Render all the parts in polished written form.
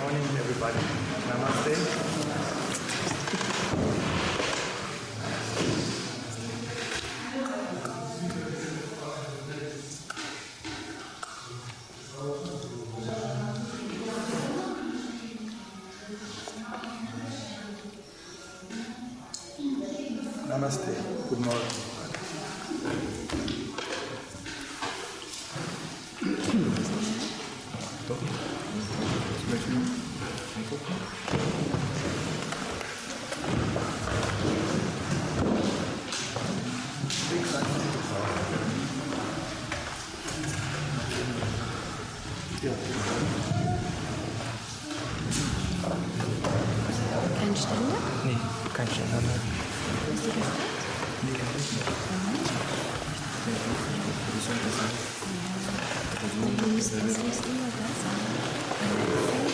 morning, everybody. Namaste. Namaste. Good morning. Kein Ständer? Nee, kein Ständer mehr. Hast du das nicht? Nee, kann ich nicht. Du musst immer da sein.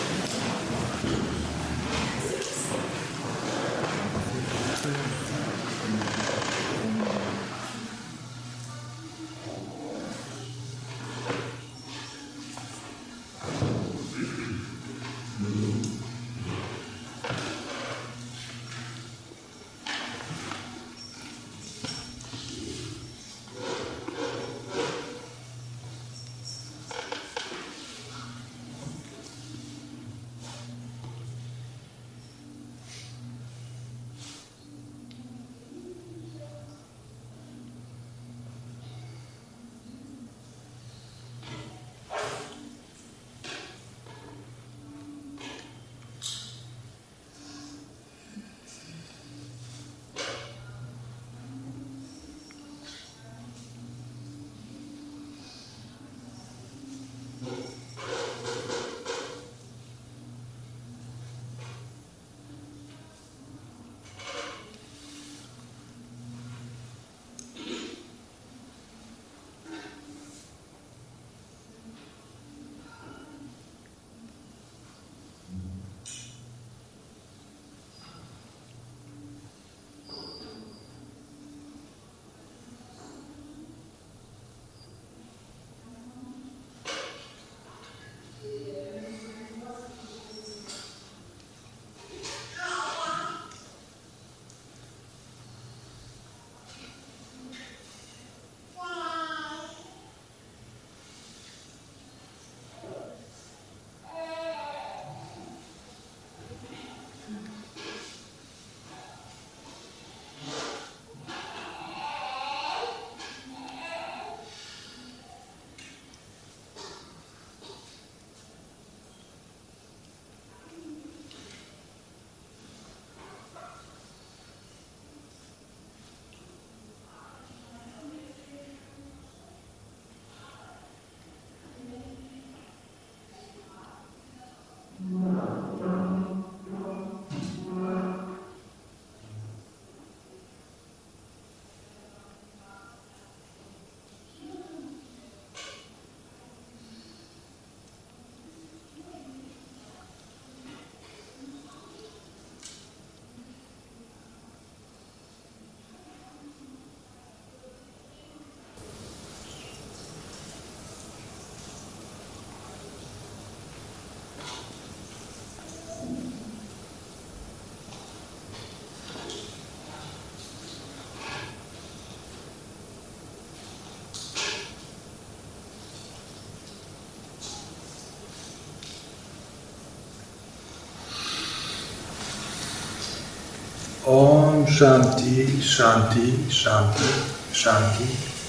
Om Shanti, Shanti, Shanti, Shanti,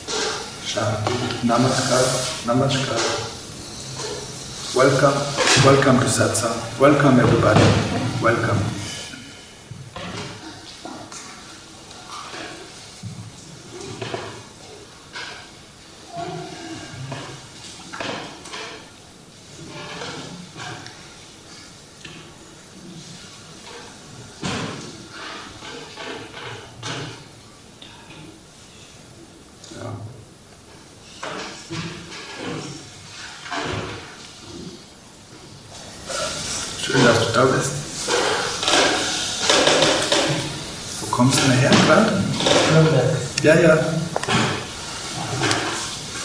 Shanti. Namaskar, Namaskar. Welcome to Satsang. Welcome everybody. Welcome. Schön, dass du da bist. Wo kommst du her gerade? Nürnberg. Ja.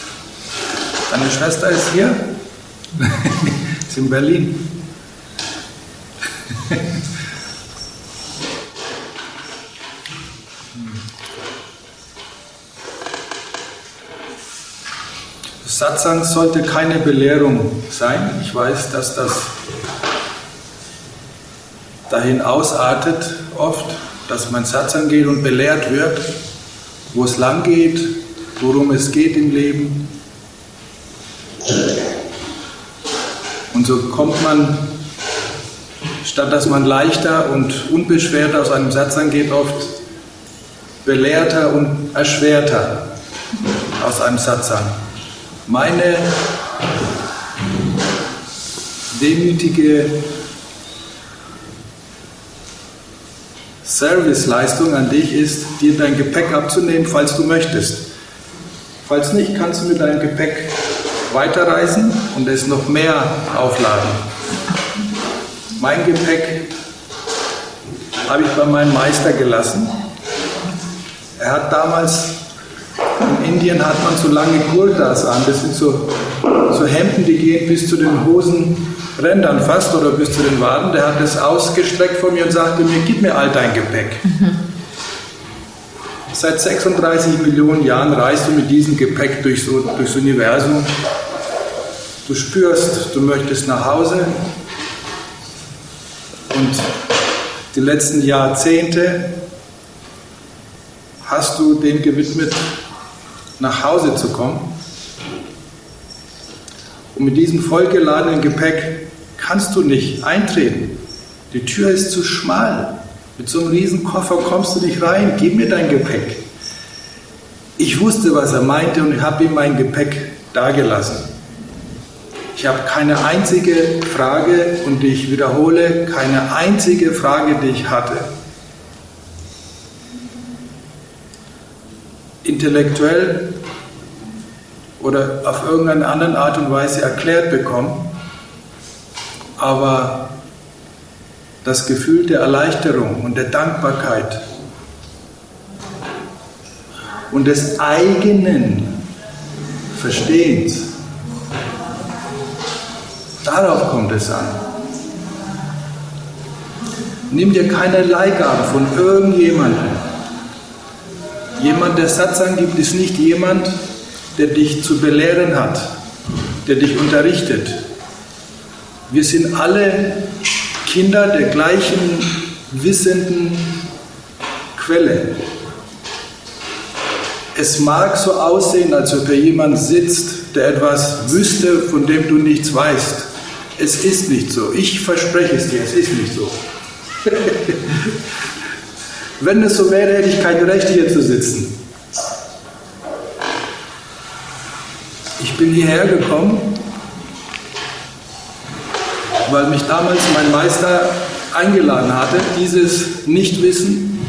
Deine Schwester ist hier? Ist in Berlin. Satsang sollte keine Belehrung sein. Ich weiß, dass das dahin ausartet oft, dass man Satsang geht und belehrt wird, wo es lang geht, worum es geht im Leben. Und so kommt man, statt dass man leichter und unbeschwerter aus einem Satsang geht, oft belehrter und erschwerter aus einem Satsang. Meine demütige Serviceleistung an dich ist, dir dein Gepäck abzunehmen, falls du möchtest. Falls nicht, kannst du mit deinem Gepäck weiterreisen und es noch mehr aufladen. Mein Gepäck habe ich bei meinem Meister gelassen. Er hat damals, in Indien hat man so lange Kurtas an, das sind so Hemden, die gehen bis zu den Hosenrändern fast oder bis zu den Waden. Der hat das ausgestreckt von mir und sagte mir, gib mir all dein Gepäck. Seit 36 Millionen Jahren reist du mit diesem Gepäck durchs Universum. Du spürst, du möchtest nach Hause. Und die letzten Jahrzehnte hast du dem gewidmet, nach Hause zu kommen. Und mit diesem vollgeladenen Gepäck kannst du nicht eintreten. Die Tür ist zu schmal. Mit so einem riesen Koffer kommst du nicht rein. Gib mir dein Gepäck. Ich wusste, was er meinte und ich habe ihm mein Gepäck dagelassen. Ich habe keine einzige Frage, und ich wiederhole, keine einzige Frage, die ich hatte, intellektuell oder auf irgendeine andere Art und Weise erklärt bekommen, aber das Gefühl der Erleichterung und der Dankbarkeit und des eigenen Verstehens, darauf kommt es an. Nimm dir keine Leihgaben von irgendjemandem. Jemand, der Satsang gibt, ist nicht jemand, der dich zu belehren hat, der dich unterrichtet. Wir sind alle Kinder der gleichen wissenden Quelle. Es mag so aussehen, als ob hier jemand sitzt, der etwas wüsste, von dem du nichts weißt. Es ist nicht so. Ich verspreche es dir, es ist nicht so. Wenn es so wäre, hätte ich kein Recht, hier zu sitzen. Ich bin hierher gekommen, weil mich damals mein Meister eingeladen hatte, dieses Nichtwissen,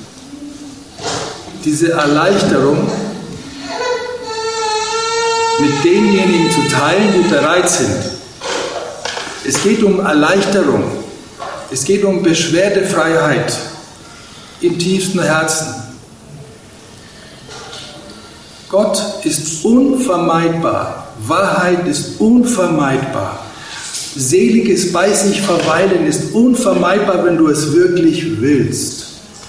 diese Erleichterung mit denjenigen zu teilen, die bereit sind. Es geht um Erleichterung, es geht um Beschwerdefreiheit im tiefsten Herzen. Gott ist unvermeidbar, Wahrheit ist unvermeidbar, seliges bei sich verweilen ist unvermeidbar, wenn du es wirklich willst.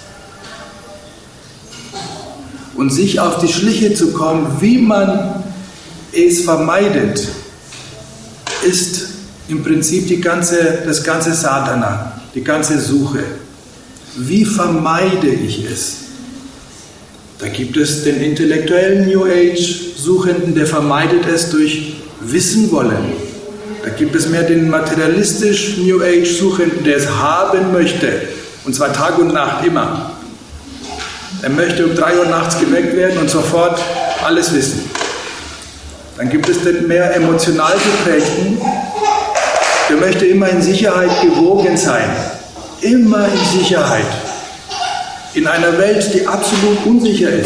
Und sich auf die Schliche zu kommen, wie man es vermeidet, ist im Prinzip das ganze Sadhana, die ganze Suche. Wie vermeide ich es? Da gibt es den intellektuellen New Age-Suchenden, der vermeidet es durch Wissen wollen. Da gibt es mehr den materialistisch New Age-Suchenden, der es haben möchte. Und zwar Tag und Nacht immer. Er möchte um 3 Uhr nachts geweckt werden und sofort alles wissen. Dann gibt es den mehr emotional geprägten, der möchte immer in Sicherheit gewogen sein. Immer in Sicherheit. In einer Welt, die absolut unsicher ist.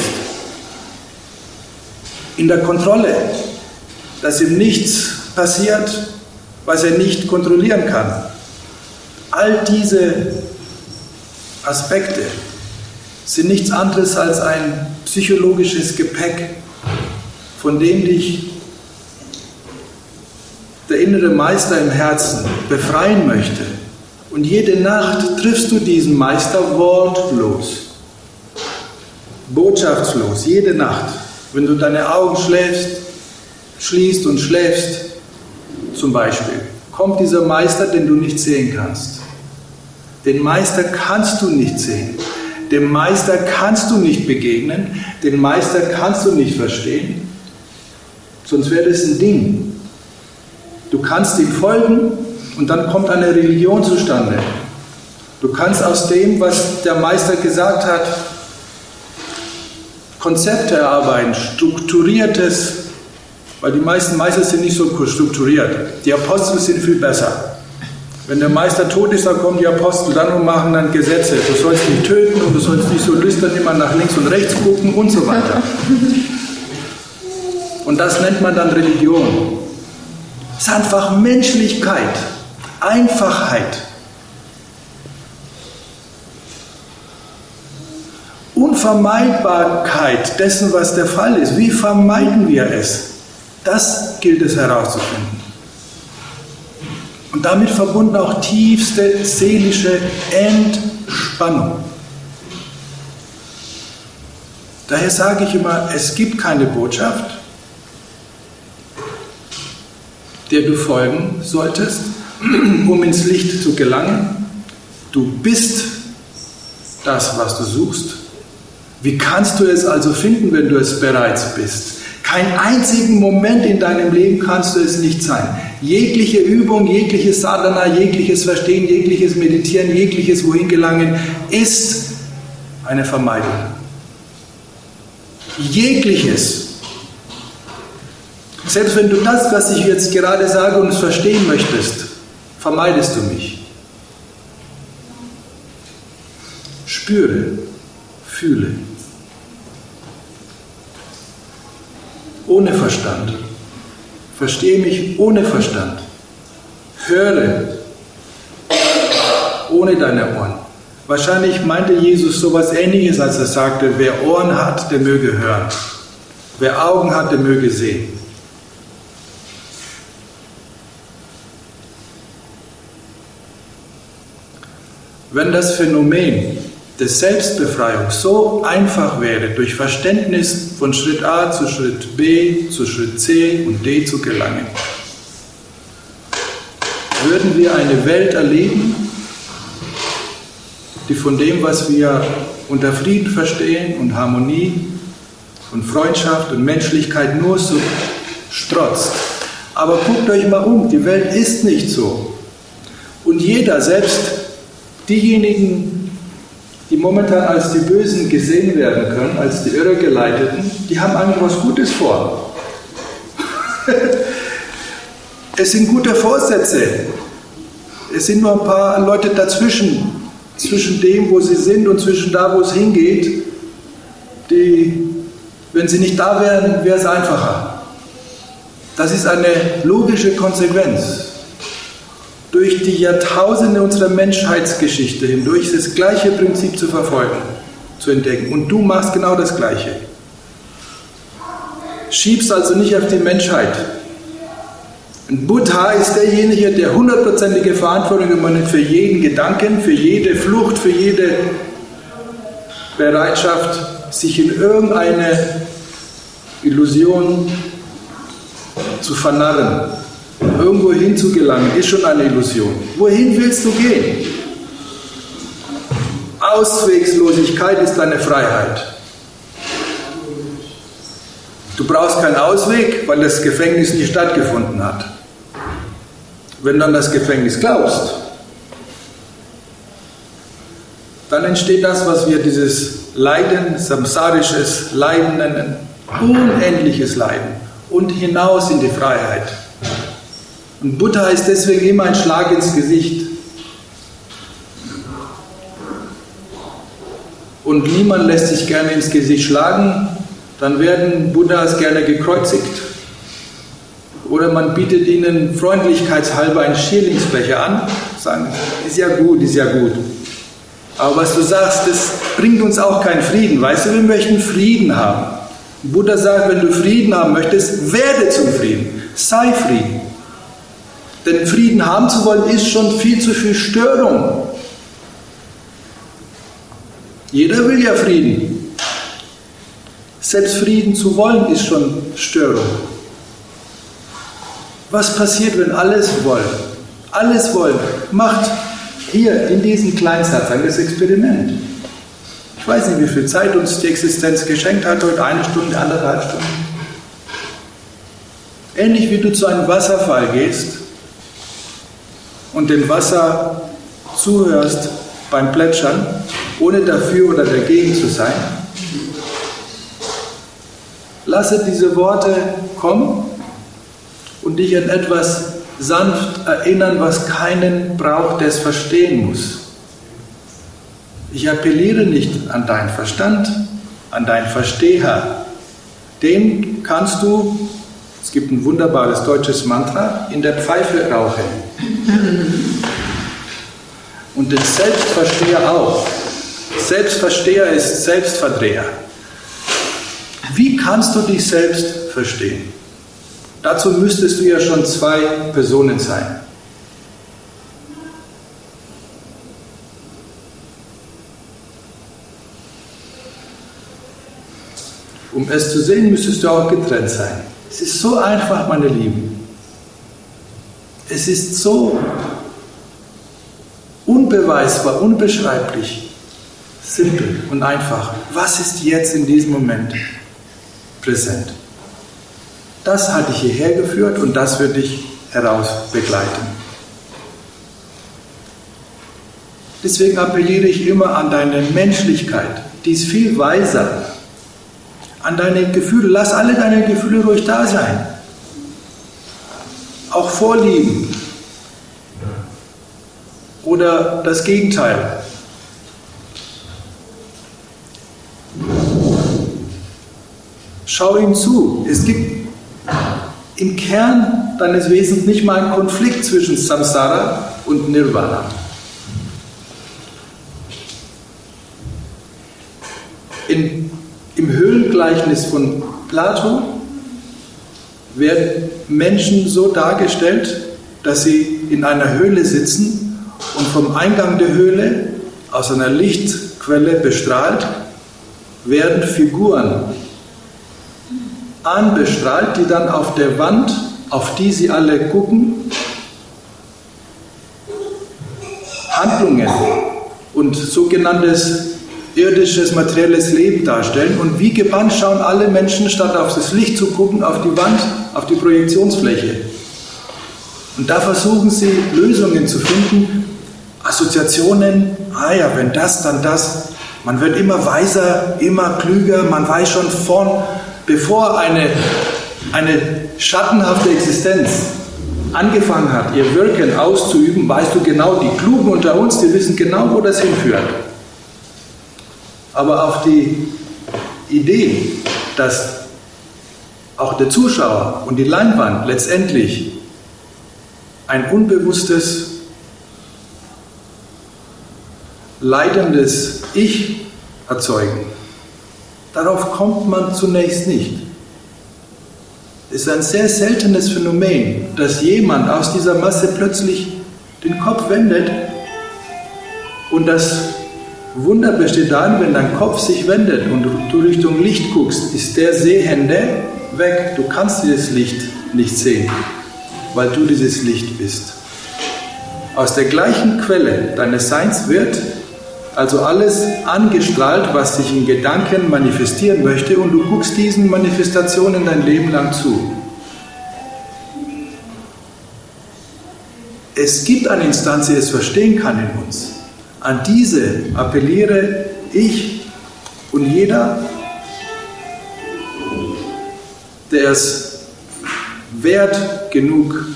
In der Kontrolle, dass ihm nichts passiert, was er nicht kontrollieren kann. All diese Aspekte sind nichts anderes als ein psychologisches Gepäck, von dem dich der innere Meister im Herzen befreien möchte Und jede Nacht triffst du diesen Meister wortlos, botschaftslos, jede Nacht. Wenn du deine Augen schließt und schläfst, zum Beispiel, kommt dieser Meister, den du nicht sehen kannst. Den Meister kannst du nicht sehen. Dem Meister kannst du nicht begegnen. Den Meister kannst du nicht verstehen. Sonst wäre das ein Ding. Du kannst ihm folgen und dann kommt eine Religion zustande. Du kannst aus dem, was der Meister gesagt hat, Konzepte erarbeiten, strukturiertes, weil die meisten Meister sind nicht so strukturiert. Die Apostel sind viel besser. Wenn der Meister tot ist, dann kommen die Apostel dann und machen dann Gesetze. Du sollst nicht töten und du sollst nicht so lüstern immer nach links und rechts gucken und so weiter. Und das nennt man dann Religion. Es ist einfach Menschlichkeit, Einfachheit. Unvermeidbarkeit dessen, was der Fall ist. Wie vermeiden wir es? Das gilt es herauszufinden. Und damit verbunden auch tiefste seelische Entspannung. Daher sage ich immer, es gibt keine Botschaft, der du folgen solltest, um ins Licht zu gelangen. Du bist das, was du suchst. Wie kannst du es also finden, wenn du es bereits bist? Keinen einzigen Moment in deinem Leben kannst du es nicht sein. Jegliche Übung, jegliches Sadhana, jegliches Verstehen, jegliches Meditieren, jegliches Wohin gelangen ist eine Vermeidung. Jegliches. Selbst wenn du das, was ich jetzt gerade sage, und verstehen möchtest, vermeidest du mich. Spüre, fühle. Ohne Verstand. Verstehe mich ohne Verstand. Höre ohne deine Ohren. Wahrscheinlich meinte Jesus sowas Ähnliches, als er sagte, wer Ohren hat, der möge hören. Wer Augen hat, der möge sehen. Wenn das Phänomen der Selbstbefreiung so einfach wäre, durch Verständnis von Schritt A zu Schritt B, zu Schritt C und D zu gelangen, würden wir eine Welt erleben, die von dem, was wir unter Frieden verstehen und Harmonie und Freundschaft und Menschlichkeit nur so strotzt. Aber guckt euch mal um, die Welt ist nicht so. Und jeder, selbst diejenigen, die momentan als die Bösen gesehen werden können, als die Irregeleiteten, die haben eigentlich was Gutes vor. Es sind gute Vorsätze. Es sind nur ein paar Leute dazwischen, zwischen dem, wo sie sind und zwischen da, wo es hingeht, die, wenn sie nicht da wären, wäre es einfacher. Das ist eine logische Konsequenz. Durch die Jahrtausende unserer Menschheitsgeschichte hindurch das gleiche Prinzip zu verfolgen, zu entdecken. Und du machst genau das Gleiche. Schiebst also nicht auf die Menschheit. Ein Buddha ist derjenige, der 100%ige Verantwortung übernimmt für jeden Gedanken, für jede Flucht, für jede Bereitschaft, sich in irgendeine Illusion zu vernarren. Irgendwo hin zu gelangen, ist schon eine Illusion. Wohin willst du gehen? Auswegslosigkeit ist deine Freiheit. Du brauchst keinen Ausweg, weil das Gefängnis nicht stattgefunden hat. Wenn du an das Gefängnis glaubst, dann entsteht das, was wir dieses Leiden, samsarisches Leiden nennen, unendliches Leiden und hinaus in die Freiheit. Und Buddha ist deswegen immer ein Schlag ins Gesicht. Und niemand lässt sich gerne ins Gesicht schlagen, dann werden Buddhas gerne gekreuzigt. Oder man bietet ihnen freundlichkeitshalber einen Schierlingsbecher an, sagen, ist ja gut, ist ja gut. Aber was du sagst, das bringt uns auch keinen Frieden. Weißt du, wir möchten Frieden haben. Buddha sagt, wenn du Frieden haben möchtest, werde zum Frieden. Sei Frieden. Denn Frieden haben zu wollen, ist schon viel zu viel Störung. Jeder will ja Frieden. Selbst Frieden zu wollen, ist schon Störung. Was passiert, wenn alles wollen? Alles wollen. Macht hier in diesem Kleinsatz das Experiment. Ich weiß nicht, wie viel Zeit uns die Existenz geschenkt hat, heute 1 Stunde, 1,5 Stunden. Ähnlich wie du zu einem Wasserfall gehst und dem Wasser zuhörst beim Plätschern, ohne dafür oder dagegen zu sein. Lasse diese Worte kommen und dich an etwas sanft erinnern, was keinen braucht, der es verstehen muss. Ich appelliere nicht an deinen Verstand, an deinen Versteher. Den kannst du, es gibt ein wunderbares deutsches Mantra, in der Pfeife rauchen. Und den Selbstversteher auch. Selbstversteher ist Selbstverdreher. Wie kannst du dich selbst verstehen? Dazu müsstest du ja schon 2 Personen sein. Um es zu sehen, müsstest du auch getrennt sein. Es ist so einfach, meine Lieben. Es ist so unbeweisbar, unbeschreiblich, simpel und einfach. Was ist jetzt in diesem Moment präsent? Das hat dich hierher geführt und das wird dich heraus begleiten. Deswegen appelliere ich immer an deine Menschlichkeit, die ist viel weiser. An deine Gefühle, lass alle deine Gefühle ruhig da sein. Auch Vorlieben. Oder das Gegenteil. Schau ihm zu. Es gibt im Kern deines Wesens nicht mal einen Konflikt zwischen Samsara und Nirvana. Im Höhlengleichnis von Plato werden Menschen so dargestellt, dass sie in einer Höhle sitzen und vom Eingang der Höhle aus einer Lichtquelle bestrahlt werden Figuren anbestrahlt, die dann auf der Wand, auf die sie alle gucken, Handlungen und sogenanntes irdisches, materielles Leben darstellen. Und wie gebannt schauen alle Menschen, statt auf das Licht zu gucken, auf die Wand, auf die Projektionsfläche. Und da versuchen sie, Lösungen zu finden, Assoziationen, wenn das, dann das. Man wird immer weiser, immer klüger, man weiß schon bevor eine schattenhafte Existenz angefangen hat, ihr Wirken auszuüben, weißt du genau, die Klugen unter uns, die wissen genau, wo das hinführt. Aber auf die Idee, dass auch der Zuschauer und die Leinwand letztendlich ein unbewusstes, leidendes Ich erzeugen, darauf kommt man zunächst nicht. Es ist ein sehr seltenes Phänomen, dass jemand aus dieser Masse plötzlich den Kopf wendet und das Wunder besteht darin, wenn dein Kopf sich wendet und du Richtung Licht guckst, ist der Sehende weg. Du kannst dieses Licht nicht sehen, weil du dieses Licht bist. Aus der gleichen Quelle deines Seins wird also alles angestrahlt, was sich in Gedanken manifestieren möchte, und du guckst diesen Manifestationen dein Leben lang zu. Es gibt eine Instanz, die es verstehen kann in uns. An diese appelliere ich und jeder, der es wert genug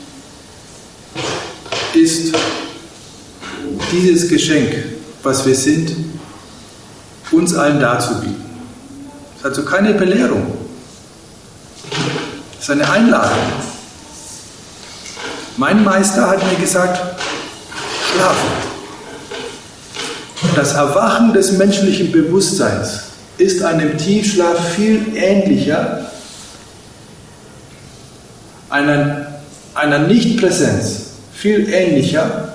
ist, dieses Geschenk, was wir sind, uns allen darzubieten. Es ist also keine Belehrung. Es ist eine Einladung. Mein Meister hat mir gesagt, schlafen. Das Erwachen des menschlichen Bewusstseins ist einem Tiefschlaf viel ähnlicher, einer einer Nichtpräsenz viel ähnlicher,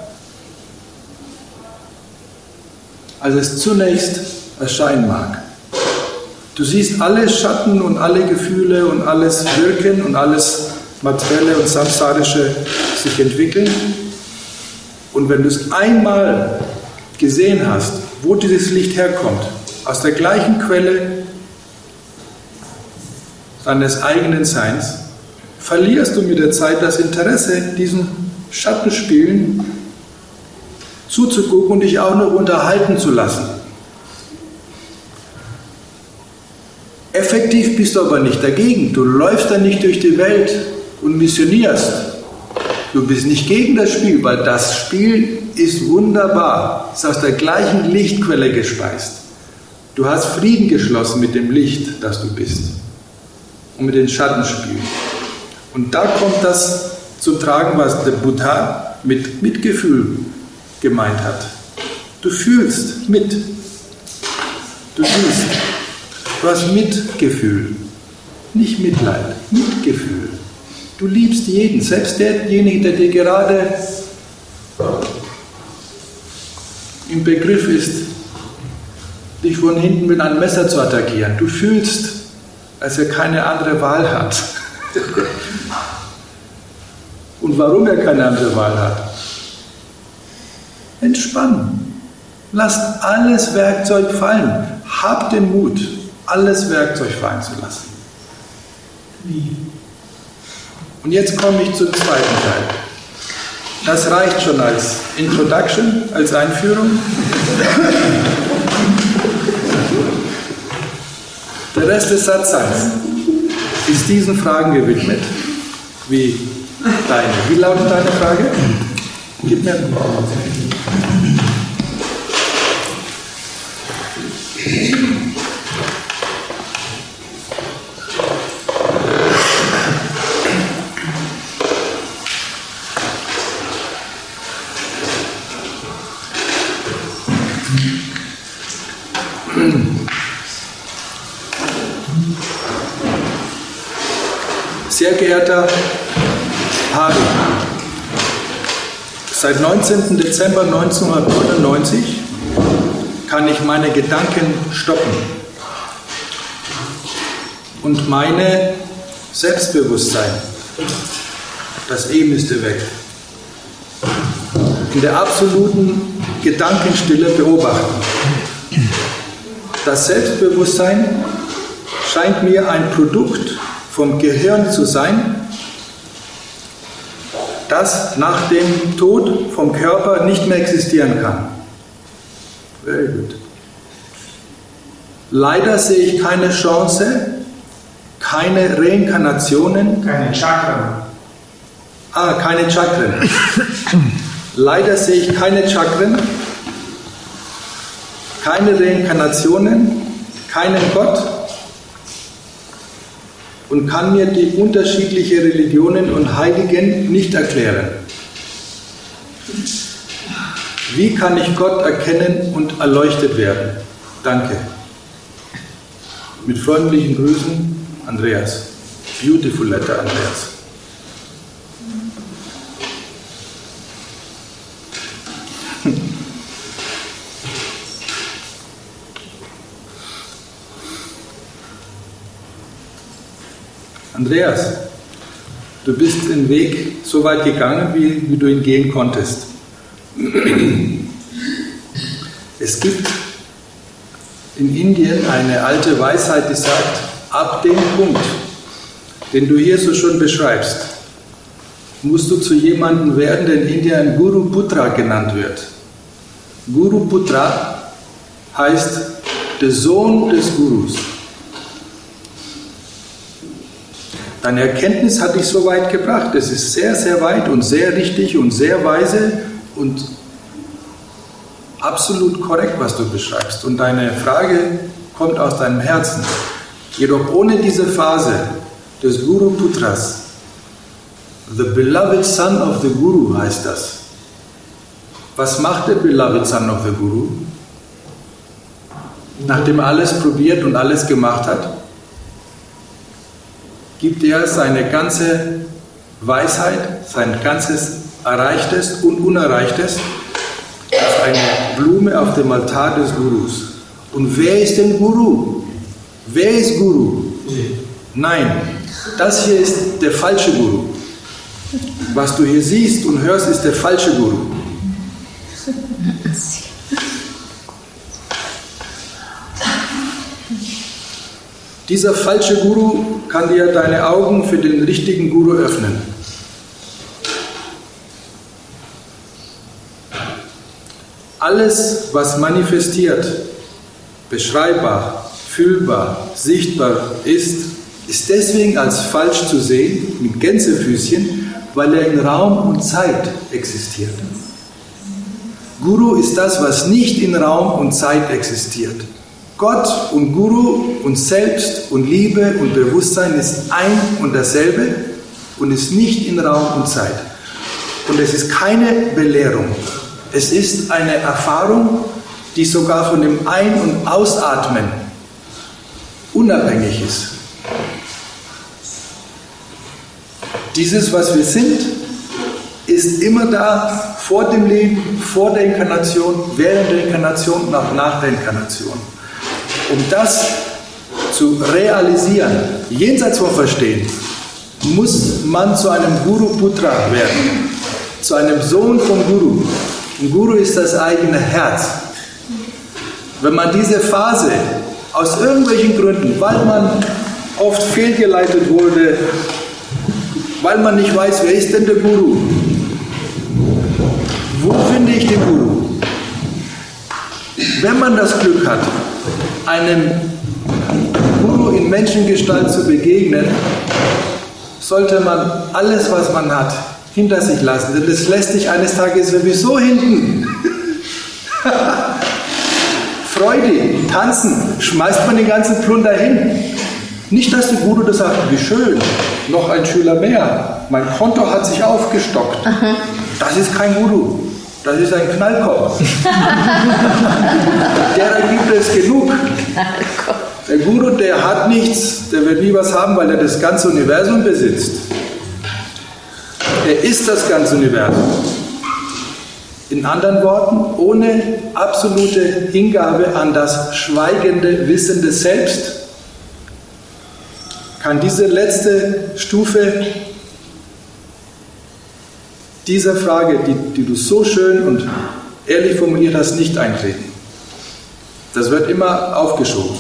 als es zunächst erscheinen mag. Du siehst alle Schatten und alle Gefühle und alles Wirken und alles Materielle und Samsarische sich entwickeln. Und wenn du es einmal gesehen hast, wo dieses Licht herkommt, aus der gleichen Quelle deines eigenen Seins, verlierst du mit der Zeit das Interesse, diesen Schattenspielen zuzugucken und dich auch noch unterhalten zu lassen. Effektiv bist du aber nicht dagegen. Du läufst dann nicht durch die Welt und missionierst. Du bist nicht gegen das Spiel, weil das Spiel ist wunderbar. Es ist aus der gleichen Lichtquelle gespeist. Du hast Frieden geschlossen mit dem Licht, das du bist. Und mit den Schattenspielen. Und da kommt das zum Tragen, was der Buddha mit Mitgefühl gemeint hat. Du fühlst mit. Du siehst. Du hast Mitgefühl. Nicht Mitleid, Mitgefühl. Du liebst jeden, selbst derjenige, der dir gerade im Begriff ist, dich von hinten mit einem Messer zu attackieren. Du fühlst, als er keine andere Wahl hat. Und warum er keine andere Wahl hat? Entspannen. Lasst alles Werkzeug fallen. Habt den Mut, alles Werkzeug fallen zu lassen. Und jetzt komme ich zum zweiten Teil. Das reicht schon als Introduction, als Einführung. Der Rest des Satzes ist diesen Fragen gewidmet. Wie deine? Wie lautet deine Frage? Gib mir. Sehr geehrter Hari, seit 19. Dezember 1999 kann ich meine Gedanken stoppen und meine Selbstbewusstsein, das müsste weg, in der absoluten Gedankenstille beobachten. Das Selbstbewusstsein scheint mir ein Produkt vom Gehirn zu sein, das nach dem Tod vom Körper nicht mehr existieren kann. Very good. Leider sehe ich keine Chance, keine Reinkarnationen. Keine Chakren. Keine Chakren. Leider sehe ich keine Chakren, keine Reinkarnationen, keinen Gott und kann mir die unterschiedlichen Religionen und Heiligen nicht erklären. Wie kann ich Gott erkennen und erleuchtet werden? Danke. Mit freundlichen Grüßen, Andreas. Beautiful letter, Andreas. Andreas, du bist den Weg so weit gegangen, wie du ihn gehen konntest. Es gibt in Indien eine alte Weisheit, die sagt, ab dem Punkt, den du hier so schon beschreibst, musst du zu jemandem werden, der in Indien Guru Putra genannt wird. Guru Putra heißt der Sohn des Gurus. Deine Erkenntnis hat dich so weit gebracht. Es ist sehr, sehr weit und sehr richtig und sehr weise und absolut korrekt, was du beschreibst. Und deine Frage kommt aus deinem Herzen. Jedoch ohne diese Phase des Guru Putras, the beloved son of the Guru heißt das. Was macht der beloved son of the Guru? Nachdem er alles probiert und alles gemacht hat, gibt er seine ganze Weisheit, sein ganzes Erreichtes und Unerreichtes, ist eine Blume auf dem Altar des Gurus. Und wer ist denn Guru? Wer ist Guru? Nein, das hier ist der falsche Guru. Was du hier siehst und hörst, ist der falsche Guru. Dieser falsche Guru kann dir deine Augen für den richtigen Guru öffnen. Alles, was manifestiert, beschreibbar, fühlbar, sichtbar ist deswegen als falsch zu sehen, mit Gänsefüßchen, weil er in Raum und Zeit existiert. Guru ist das, was nicht in Raum und Zeit existiert. Gott und Guru und Selbst und Liebe und Bewusstsein ist ein und dasselbe und ist nicht in Raum und Zeit. Und es ist keine Belehrung. Es ist eine Erfahrung, die sogar von dem Ein- und Ausatmen unabhängig ist. Dieses, was wir sind, ist immer da, vor dem Leben, vor der Inkarnation, während der Inkarnation und auch nach der Inkarnation. Um das zu realisieren, jenseits von Verstehen, muss man zu einem Guru Putra werden, zu einem Sohn vom Guru. Ein Guru ist das eigene Herz. Wenn man diese Phase aus irgendwelchen Gründen, weil man oft fehlgeleitet wurde, weil man nicht weiß, wer ist denn der Guru? Wo finde ich den Guru? Wenn man das Glück hat, einem Guru in Menschengestalt zu begegnen, sollte man alles, was man hat, hinter sich lassen. Denn das lässt sich eines Tages sowieso hinten. Freude, tanzen, schmeißt man den ganzen Plunder hin. Nicht, dass der Guru das sagt, wie schön, noch ein Schüler mehr. Mein Konto hat sich aufgestockt. Das ist kein Guru. Das ist ein Knallkopf. Derer gibt es genug. Der Guru, der hat nichts, der wird nie was haben, weil er das ganze Universum besitzt. Er ist das ganze Universum. In anderen Worten, ohne absolute Hingabe an das schweigende, wissende Selbst kann diese letzte Stufe dieser Frage, die du so schön und ehrlich formuliert hast, nicht eintreten. Das wird immer aufgeschoben.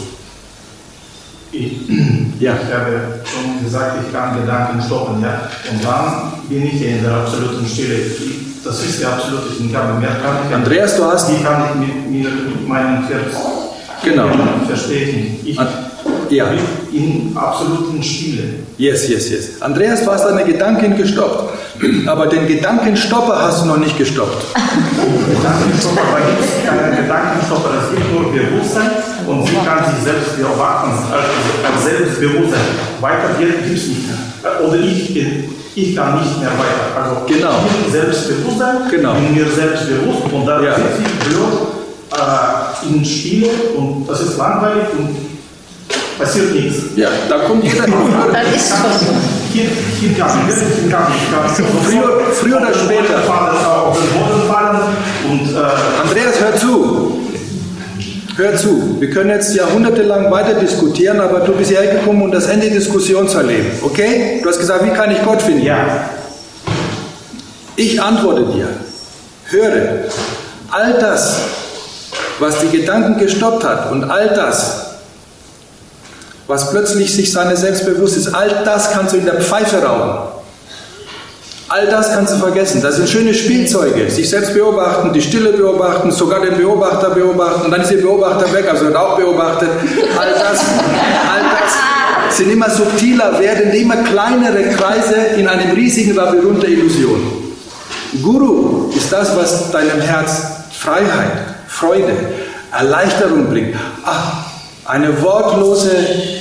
Ich habe schon gesagt, ich kann Gedanken stoppen, ja? Und dann bin ich in der absoluten Stille. Das ist die absolute Hingabe. Mehr kann ich Andreas, du hast... Wie kann ich mit meinem Herz verstehe ich nicht. Ich bin in absoluten Stille. Yes. Andreas, du hast deine Gedanken gestoppt. Aber den Gedankenstopper hast du noch nicht gestoppt. Gedankenstopper, da gibt es keinen Gedankenstopper, das gibt nur Bewusstsein und sie kann sich selbst beobachten, als Selbstbewusstsein. Weiter gibt es nicht mehr. Oder ich kann nicht mehr weiter. Also ich bin Selbstbewusstsein, bin mir selbstbewusst und da sitze ich blöd in Stille und das ist langweilig und passiert nichts. Ja, da kommt jeder hin. Früher oder später. Andreas, hör zu. Hör zu. Wir können jetzt jahrhundertelang weiter diskutieren, aber du bist hierher gekommen, um das Ende der Diskussion zu erleben. Okay? Du hast gesagt, wie kann ich Gott finden? Ja. Ich antworte dir. Höre. All das, was die Gedanken gestoppt hat und all das, was plötzlich sich seiner selbst bewusst ist, all das kannst du in der Pfeife rauchen. All das kannst du vergessen. Das sind schöne Spielzeuge. Sich selbst beobachten, die Stille beobachten, sogar den Beobachter beobachten und dann ist der Beobachter weg, also wird auch beobachtet. All das sind immer subtiler, werden immer kleinere Kreise in einem riesigen Labyrinth der Illusion. Guru ist das, was deinem Herz Freiheit, Freude, Erleichterung bringt. Eine wortlose,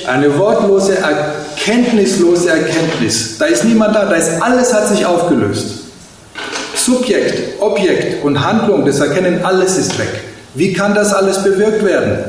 erkenntnislose Erkenntnis. Da ist niemand da, alles hat sich aufgelöst. Subjekt, Objekt und Handlung, das Erkennen, alles ist weg. Wie kann das alles bewirkt werden?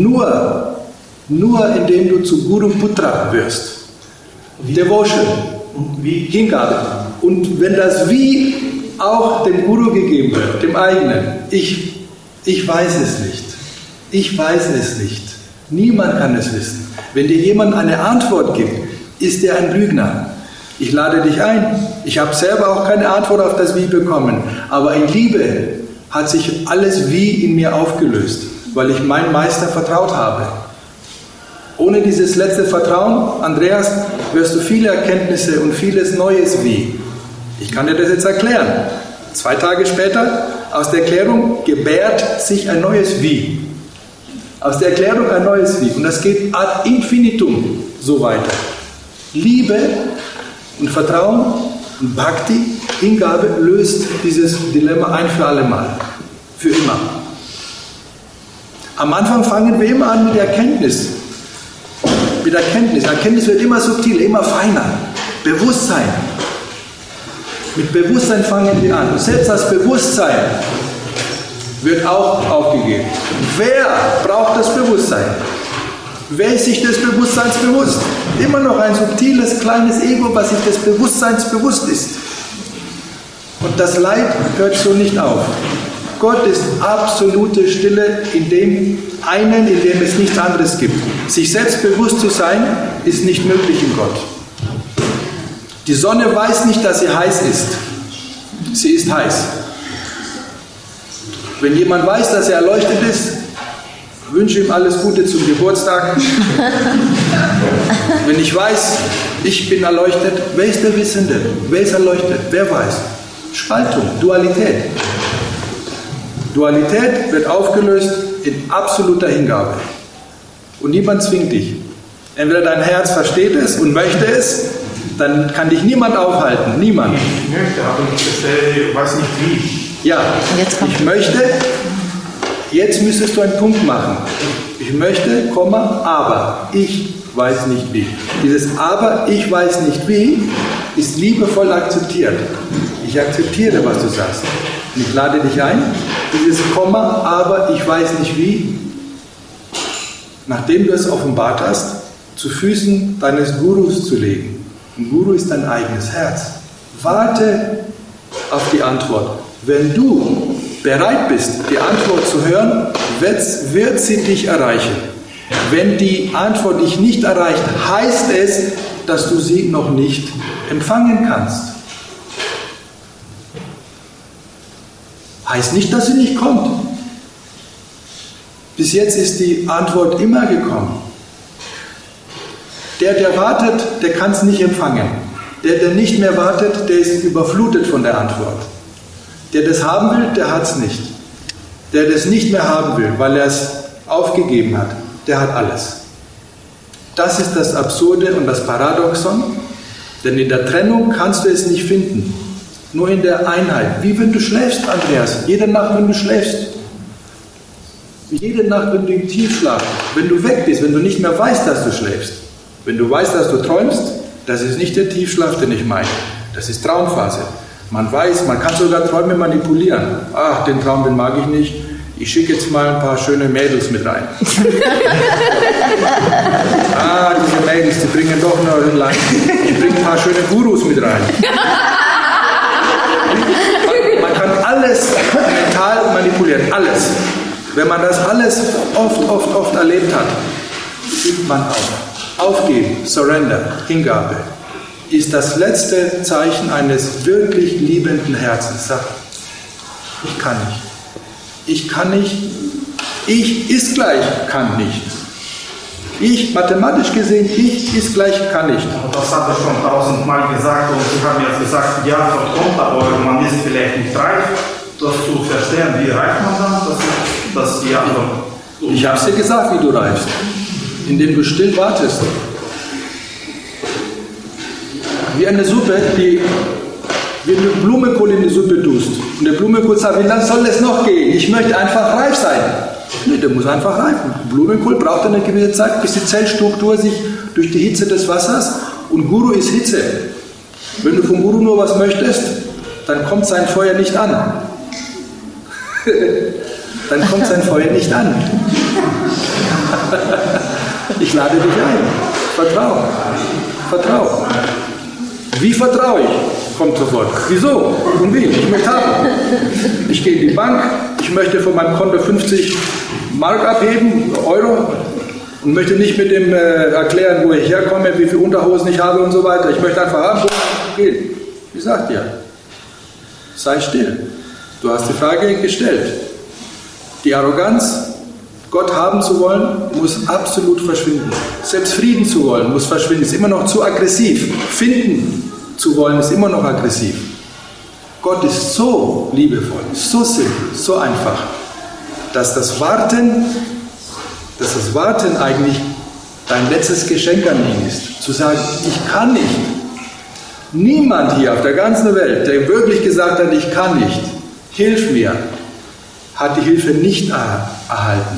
Nur indem du zu Guru Putra wirst. Devotion. Und wie? Hingabe. Und wenn das Wie auch dem Guru gegeben wird, dem eigenen, ich weiß es nicht. Ich weiß es nicht. Niemand kann es wissen. Wenn dir jemand eine Antwort gibt, ist er ein Lügner. Ich lade dich ein. Ich habe selber auch keine Antwort auf das Wie bekommen. Aber in Liebe hat sich alles Wie in mir aufgelöst, weil ich meinem Meister vertraut habe. Ohne dieses letzte Vertrauen, Andreas, wirst du viele Erkenntnisse und vieles Neues Wie. Ich kann dir das jetzt erklären. 2 Tage später, aus der Erklärung gebärt sich ein neues Wie. Aus der Erklärung ein neues Wie. Und das geht ad infinitum so weiter. Liebe und Vertrauen und Bhakti, Hingabe, löst dieses Dilemma ein für alle Mal. Für immer. Am Anfang fangen wir immer an mit der Erkenntnis. Mit Erkenntnis. Erkenntnis wird immer subtiler, immer feiner. Bewusstsein. Mit Bewusstsein fangen wir an. Und selbst das Bewusstsein wird auch aufgegeben. Wer braucht das Bewusstsein? Wer ist sich des Bewusstseins bewusst? Immer noch ein subtiles, kleines Ego, was sich des Bewusstseins bewusst ist. Und das Leid hört so nicht auf. Gott ist absolute Stille in dem einen, in dem es nichts anderes gibt. Sich selbst bewusst zu sein, ist nicht möglich in Gott. Die Sonne weiß nicht, dass sie heiß ist. Sie ist heiß. Wenn jemand weiß, dass er erleuchtet ist, wünsche ihm alles Gute zum Geburtstag. Wenn ich weiß, ich bin erleuchtet, wer ist der Wissende? Wer ist erleuchtet? Wer weiß? Spaltung, Dualität. Dualität wird aufgelöst in absoluter Hingabe. Und niemand zwingt dich. Entweder dein Herz versteht es und möchte es, dann kann dich niemand aufhalten. Niemand. Ich möchte, aber ich weiß nicht wie. Ja, ich möchte, jetzt müsstest du einen Punkt machen. Ich möchte, aber ich weiß nicht wie. Dieses aber, ich weiß nicht wie, ist liebevoll akzeptiert. Ich akzeptiere, was du sagst. Und ich lade dich ein, dieses aber ich weiß nicht wie, nachdem du es offenbart hast, zu Füßen deines Gurus zu legen. Ein Guru ist dein eigenes Herz. Warte auf die Antwort. Wenn du bereit bist, die Antwort zu hören, wird sie dich erreichen. Wenn die Antwort dich nicht erreicht, heißt es, dass du sie noch nicht empfangen kannst. Heißt nicht, dass sie nicht kommt. Bis jetzt ist die Antwort immer gekommen. Der wartet, der kann es nicht empfangen. Der nicht mehr wartet, der ist überflutet von der Antwort. Der das haben will, der hat es nicht. Der das nicht mehr haben will, weil er es aufgegeben hat, der hat alles. Das ist das Absurde und das Paradoxon, denn in der Trennung kannst du es nicht finden. Nur in der Einheit. Wie wenn du schläfst, Andreas. Jede Nacht, wenn du schläfst. Jede Nacht, wenn du im Tiefschlaf, wenn du weg bist, wenn du nicht mehr weißt, dass du schläfst. Wenn du weißt, dass du träumst, das ist nicht der Tiefschlaf, den ich meine. Das ist Traumphase. Man weiß, man kann sogar Träume manipulieren. Ach, den Traum, den mag ich nicht. Ich schicke jetzt mal ein paar schöne Mädels mit rein. Diese Mädels, die bringen doch nur ein Land. Ich bringe ein paar schöne Gurus mit rein. Man kann alles mental manipulieren, alles. Wenn man das alles oft erlebt hat, gibt man auf. Aufgeben, Surrender, Hingabe, ist das letzte Zeichen eines wirklich liebenden Herzens. Sagt, ich kann nicht. Ich kann nicht. Ich ist gleich kann nicht. Ich, mathematisch gesehen, ich ist gleich kann nicht. Das habe ich schon 1000-mal gesagt und Sie haben jetzt gesagt, ja, Gott kommt, aber man ist vielleicht nicht reif, das zu verstehen. Wie reift man dann? Das ist die Antwort. Ich habe es dir gesagt, wie du reifst. Indem du still wartest. Wie eine Suppe, wie du Blumenkohl in die Suppe tust. Und der Blumenkohl sagt, wie lange soll es noch gehen? Ich möchte einfach reif sein. Nee, der muss einfach reifen. Blumenkohl braucht eine gewisse Zeit, bis die Zellstruktur sich durch die Hitze des Wassers, und Guru ist Hitze. Wenn du vom Guru nur was möchtest, dann kommt sein Feuer nicht an. Dann kommt sein Feuer nicht an. Ich lade dich ein. Vertrau. Vertrau. Wie vertraue ich? Kommt sofort. Wieso? Und wie? Ich möchte haben. Ich gehe in die Bank, ich möchte von meinem Konto 50 Mark abheben, Euro, und möchte nicht mit dem erklären, wo ich herkomme, wie viele Unterhosen ich habe und so weiter. Ich möchte einfach haben, gehen. Wie sagt ihr? Sei still. Du hast die Frage gestellt. Die Arroganz, Gott haben zu wollen, muss absolut verschwinden. Selbst Frieden zu wollen, muss verschwinden. Ist immer noch zu aggressiv. Finden zu wollen, ist immer noch aggressiv. Gott ist so liebevoll, so simpel, so einfach, dass das Warten eigentlich dein letztes Geschenk an ihn ist. Zu sagen, ich kann nicht. Niemand hier auf der ganzen Welt, der wirklich gesagt hat, ich kann nicht, hilf mir, hat die Hilfe nicht erhalten.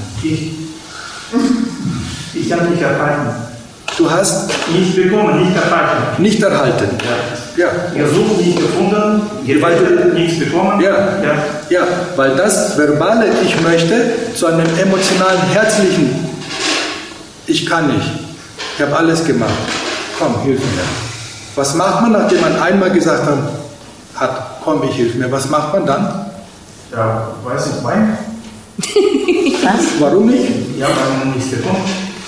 Ich habe nicht erhalten. Du hast nicht bekommen, nicht erhalten. Nicht erhalten. Ja. Gesucht, nicht gefunden, nichts bekommen. Ja, weil das verbale Ich möchte zu einem emotionalen, herzlichen Ich kann nicht. Ich habe alles gemacht. Komm, hilf mir. Was macht man, nachdem man einmal gesagt hat, komm, ich hilf mir? Was macht man dann? Ja, weiß ich, mein. Was? Warum nicht? Ja, weil man nichts bekommt.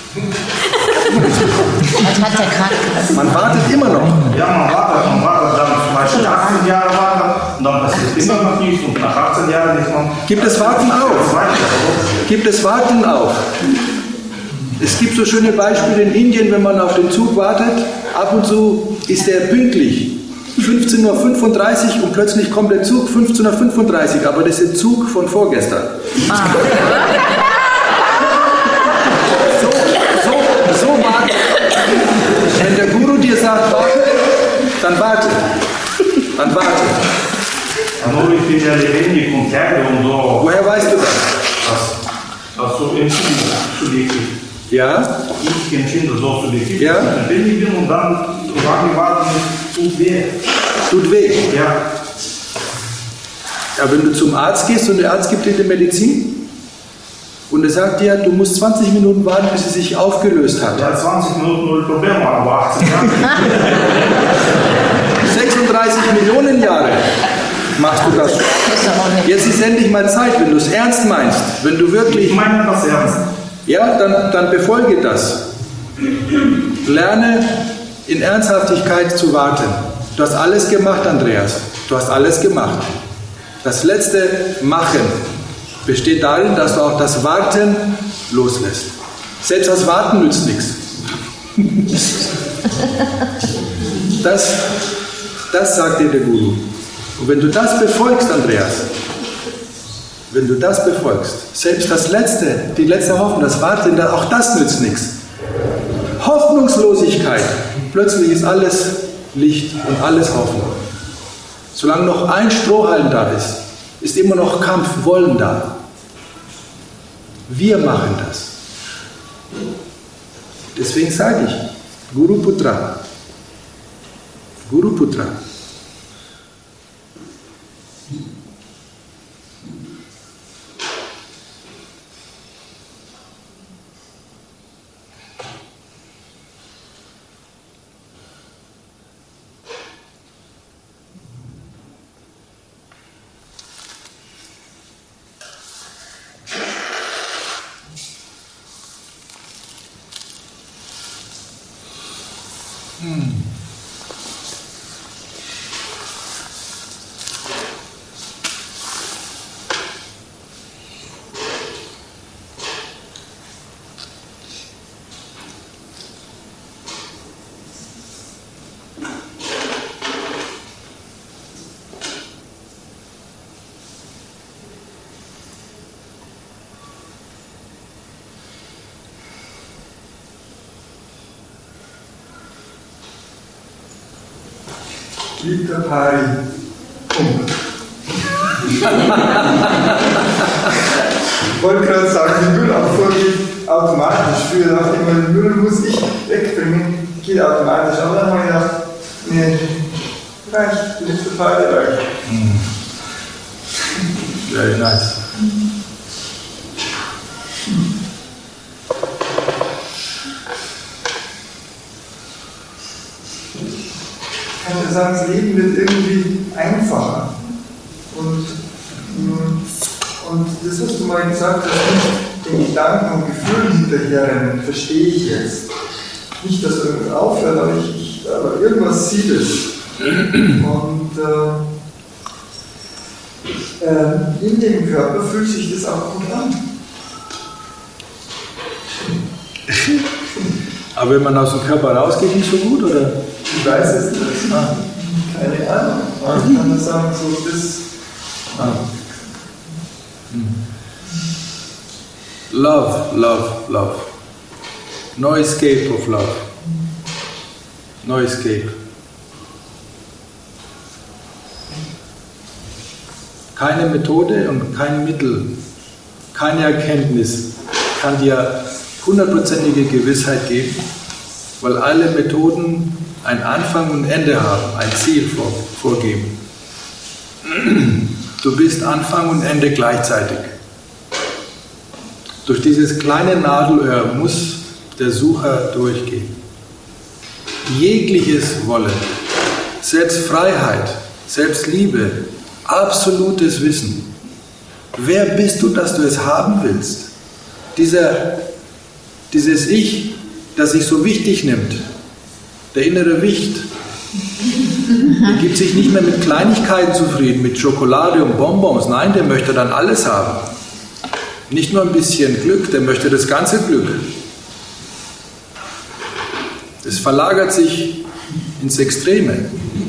Was hat der gerade gesagt? Man wartet immer noch. Ja, man wartet dann zum Beispiel 18 Jahre warten und dann passiert immer noch nichts und nach 18 Jahren ist man... Gibt es Warten auf? Gibt es Warten auf? Es gibt so schöne Beispiele in Indien, wenn man auf den Zug wartet, ab und zu ist der pünktlich. 15:35 Uhr und plötzlich kommt der Zug 15:35 Uhr, aber das ist der Zug von vorgestern. So warte. Wenn der Guru dir sagt, warte, dann warte. Dann warte. Nur ich bin ja lebendig und Erde und so. Woher weißt du das? Das so subjektiv. Ja? Ich empfinde so subjektiv, ja? dass ich lebendig bin und dann sagen wir warten, tut weh. Tut weh? Ja. Ja, wenn du zum Arzt gehst und der Arzt gibt dir die Medizin und er sagt dir, du musst 20 Minuten warten, bis sie sich aufgelöst hat. Ja, 20 Minuten null Problem, aber 18 Jahre. 36 Millionen Jahre machst du das. Jetzt ist endlich mal Zeit, wenn du es ernst meinst, wenn du wirklich... Ich meine das ernst. Ja, dann befolge das. Lerne in Ernsthaftigkeit zu warten. Du hast alles gemacht, Andreas. Du hast alles gemacht. Das letzte Machen besteht darin, dass du auch das Warten loslässt. Selbst das Warten nützt nichts. Das sagt dir der Guru. Und wenn du das befolgst, Andreas, wenn du das befolgst, selbst die letzte Hoffnung, das Warten, auch das nützt nichts. Hoffnungslosigkeit, plötzlich ist alles Licht und alles Hoffnung. Solange noch ein Strohhalm da ist immer noch Kampf, Wollen da. Wir machen das. Deswegen sage ich, Guru Putra. Guru Putra. Gita Pari. Punkt. Ich wollte gerade sagen, die Müllabfuhr geht automatisch. Früher dachte ich immer, den Müll muss ich wegbringen. Geht automatisch. Aber dann habe ich gedacht, nee, reicht. Die letzte Pari reicht. Very nice. Kann wir sagen, das Leben wird irgendwie einfacher. Und das, was du mal gesagt hast, nicht den Gedanken und Gefühlen hinterherrennen, verstehe ich jetzt. Nicht, dass irgendwas aufhört, aber irgendwas sieht es. Und in dem Körper fühlt sich das auch gut an. Aber wenn man aus dem Körper rausgeht, nicht so gut, oder? Ich weiß es nicht. Keine Ahnung. Ich kann nur sagen, so das. Love, love, love. No escape of love. No escape. Keine Methode und kein Mittel, keine Erkenntnis kann dir hundertprozentige Gewissheit geben, weil alle Methoden ein Anfang und Ende haben, ein Ziel vorgeben. Du bist Anfang und Ende gleichzeitig. Durch dieses kleine Nadelöhr muss der Sucher durchgehen. Jegliches Wollen, Selbstfreiheit, Selbstliebe, absolutes Wissen. Wer bist du, dass du es haben willst? Dieses Ich, das sich so wichtig nimmt, der innere Wicht, der gibt sich nicht mehr mit Kleinigkeiten zufrieden, mit Schokolade und Bonbons. Nein, der möchte dann alles haben. Nicht nur ein bisschen Glück, der möchte das ganze Glück. Es verlagert sich ins Extreme.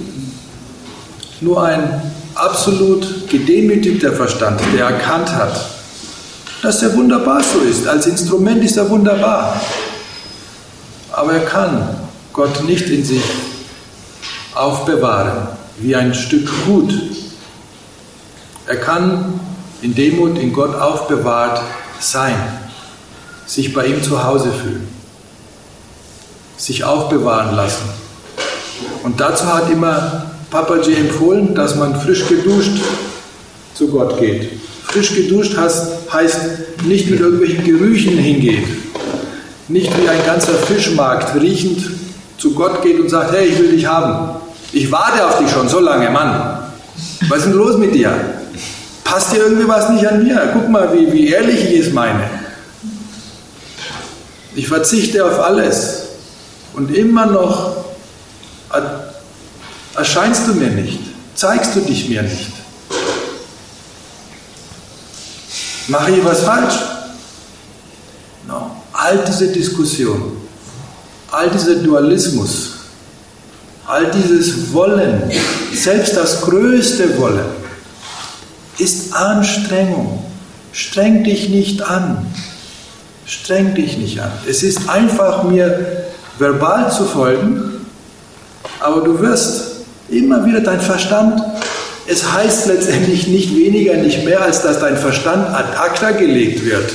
Nur ein absolut gedemütigter Verstand, der erkannt hat, dass er wunderbar so ist. Als Instrument ist er wunderbar. Aber er kann Gott nicht in sich aufbewahren, wie ein Stück Gut. Er kann in Demut in Gott aufbewahrt sein, sich bei ihm zu Hause fühlen, sich aufbewahren lassen. Und dazu hat immer Papaji empfohlen, dass man frisch geduscht zu Gott geht. Frisch geduscht heißt nicht mit irgendwelchen Gerüchen hingeht, nicht wie ein ganzer Fischmarkt riechend zu Gott geht und sagt, hey, ich will dich haben. Ich warte auf dich schon so lange, Mann. Was ist denn los mit dir? Passt dir irgendwie was nicht an mir? Guck mal, wie ehrlich ich es meine. Ich verzichte auf alles und immer noch erscheinst du mir nicht, zeigst du dich mir nicht. Mache ich was falsch? No. All diese Diskussion, all dieser Dualismus, all dieses Wollen, selbst das größte Wollen, ist Anstrengung. Streng dich nicht an. Streng dich nicht an. Es ist einfach, mir verbal zu folgen, aber du wirst immer wieder dein Verstand, es heißt letztendlich nicht weniger, nicht mehr, als dass dein Verstand ad acta gelegt wird.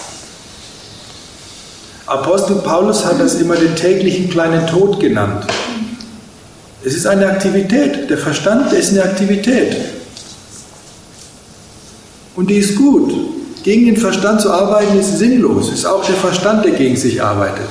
Apostel Paulus hat das immer den täglichen kleinen Tod genannt. Es ist eine Aktivität. Der Verstand, der ist eine Aktivität. Und die ist gut. Gegen den Verstand zu arbeiten ist sinnlos. Es ist auch der Verstand, der gegen sich arbeitet.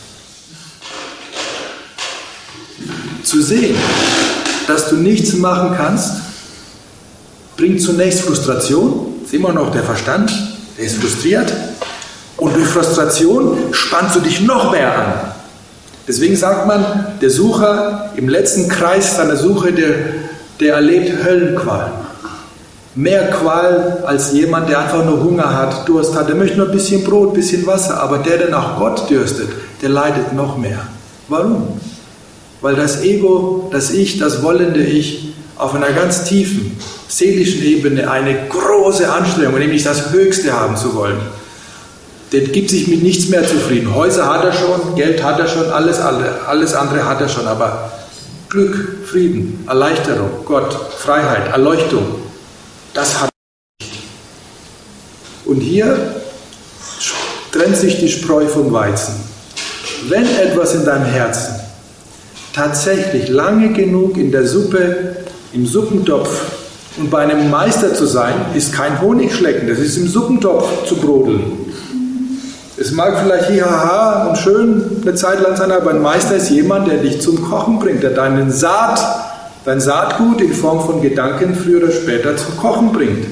Zu sehen, dass du nichts machen kannst, bringt zunächst Frustration. Das ist immer noch der Verstand, der ist frustriert. Und durch Frustration spannst du dich noch mehr an. Deswegen sagt man, der Sucher im letzten Kreis seiner Suche, der erlebt Höllenqual. Mehr Qual als jemand, der einfach nur Hunger hat, Durst hat. Der möchte nur ein bisschen Brot, ein bisschen Wasser. Aber der nach Gott dürstet, der leidet noch mehr. Warum? Weil das Ego, das Ich, das wollende Ich auf einer ganz tiefen, seelischen Ebene eine große Anstrengung, nämlich das Höchste haben zu wollen. Der gibt sich mit nichts mehr zufrieden. Häuser hat er schon, Geld hat er schon, alles andere hat er schon. Aber Glück, Frieden, Erleichterung, Gott, Freiheit, Erleuchtung, das hat er nicht. Und hier trennt sich die Spreu vom Weizen. Wenn etwas in deinem Herzen tatsächlich lange genug in der Suppe, im Suppentopf und bei einem Meister zu sein, ist kein Honigschlecken, das ist im Suppentopf zu brodeln. Es mag vielleicht hihaha und schön eine Zeit lang sein, aber ein Meister ist jemand, der dich zum Kochen bringt, der deinen Saat dein Saatgut in Form von Gedanken früher oder später zum Kochen bringt.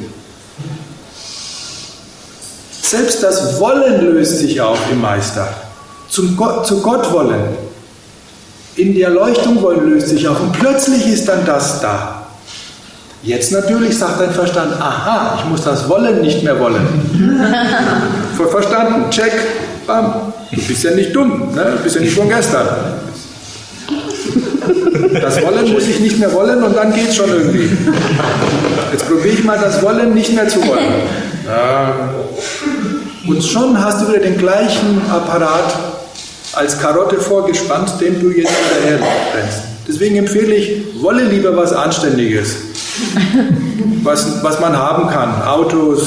Selbst das Wollen löst sich auf im Meister. Zu Gott wollen. In die Erleuchtung wollen löst sich auf. Und plötzlich ist dann das da. Jetzt natürlich sagt dein Verstand, aha, ich muss das Wollen nicht mehr wollen. Verstanden, check, bam. Du bist ja nicht dumm, ne? Du bist ja nicht von gestern. Das Wollen muss ich nicht mehr wollen und dann geht's schon irgendwie. Jetzt probiere ich mal das Wollen nicht mehr zu wollen. Und schon hast du wieder den gleichen Apparat als Karotte vorgespannt, den du jetzt hinterher rennst. Deswegen empfehle ich, wolle lieber was Anständiges. Was man haben kann. Autos,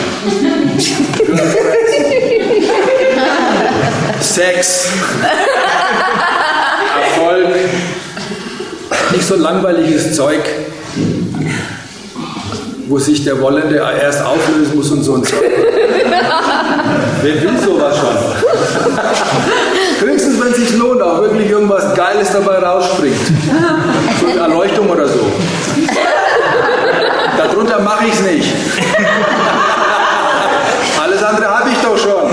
Sex, Erfolg, nicht so langweiliges Zeug, wo sich der Wollende erst auflösen muss und so ein Zeug. Wer will sowas schon? Höchstens, wenn es sich lohnt, auch wirklich irgendwas Geiles dabei rausspringt. So eine Erleuchtung oder so. Darunter mache ich es nicht. Alles andere habe ich doch schon.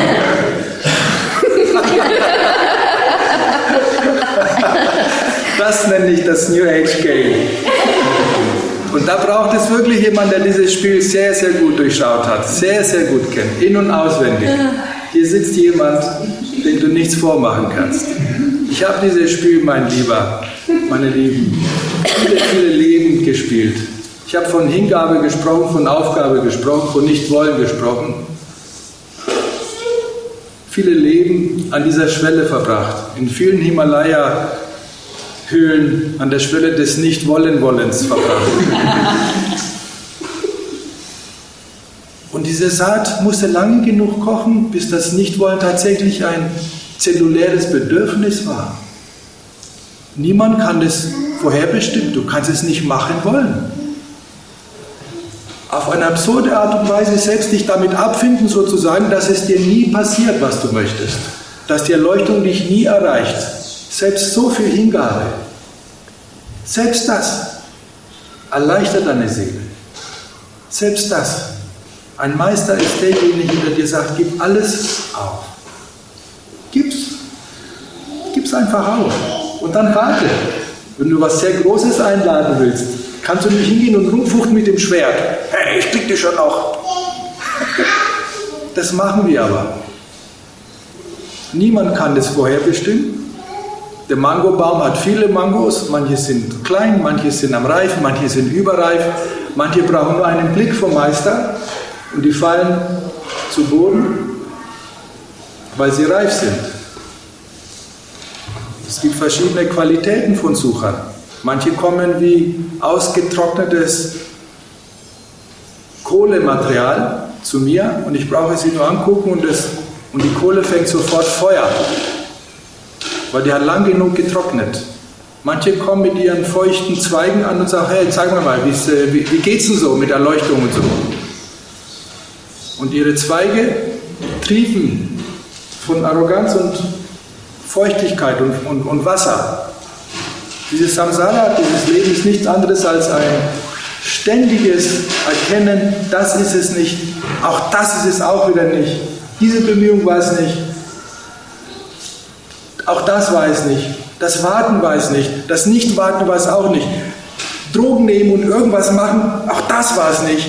Das nenne ich das New Age Game. Und da braucht es wirklich jemanden, der dieses Spiel sehr, sehr gut durchschaut hat, sehr, sehr gut kennt, in- und auswendig. Hier sitzt jemand, dem du nichts vormachen kannst. Ich habe dieses Spiel, mein Lieber, meine Lieben, viele, viele Leben gespielt. Ich habe von Hingabe gesprochen, von Aufgabe gesprochen, von Nichtwollen gesprochen. Viele Leben an dieser Schwelle verbracht, in vielen Himalaya-Höhlen an der Schwelle des Nicht-Wollen-Wollens verbracht. Und diese Saat musste lange genug kochen, bis das Nichtwollen tatsächlich ein zelluläres Bedürfnis war. Niemand kann das vorherbestimmen, du kannst es nicht machen wollen. Auf eine absurde Art und Weise selbst dich damit abfinden, sozusagen, dass es dir nie passiert, was du möchtest. Dass die Erleuchtung dich nie erreicht. Selbst so viel Hingabe. Selbst das erleichtert deine Seele. Selbst das. Ein Meister ist derjenige, der dir sagt, gib alles auf. Gib's einfach auf. Und dann warte. Wenn du was sehr Großes einladen willst, kannst du nicht hingehen und rumfuchten mit dem Schwert. Hey, ich krieg dich schon noch. Das machen wir aber. Niemand kann das vorherbestimmen. Der Mangobaum hat viele Mangos. Manche sind klein, manche sind am Reifen, manche sind überreif. Manche brauchen nur einen Blick vom Meister und die fallen zu Boden, weil sie reif sind. Es gibt verschiedene Qualitäten von Suchern. Manche kommen wie ausgetrocknetes Kohlematerial zu mir und ich brauche sie nur angucken und die Kohle fängt sofort Feuer, weil die hat lang genug getrocknet. Manche kommen mit ihren feuchten Zweigen an und sagen, hey, zeig mir mal, wie geht's denn so mit Erleuchtung und so? Und ihre Zweige triefen von Arroganz und Feuchtigkeit und Wasser. Dieses Samsara, dieses Leben ist nichts anderes als ein ständiges Erkennen, das ist es nicht, auch das ist es auch wieder nicht, diese Bemühung war es nicht, auch das war es nicht, das Warten war es nicht, das Nicht-Warten war es auch nicht, Drogen nehmen und irgendwas machen, auch das war es nicht.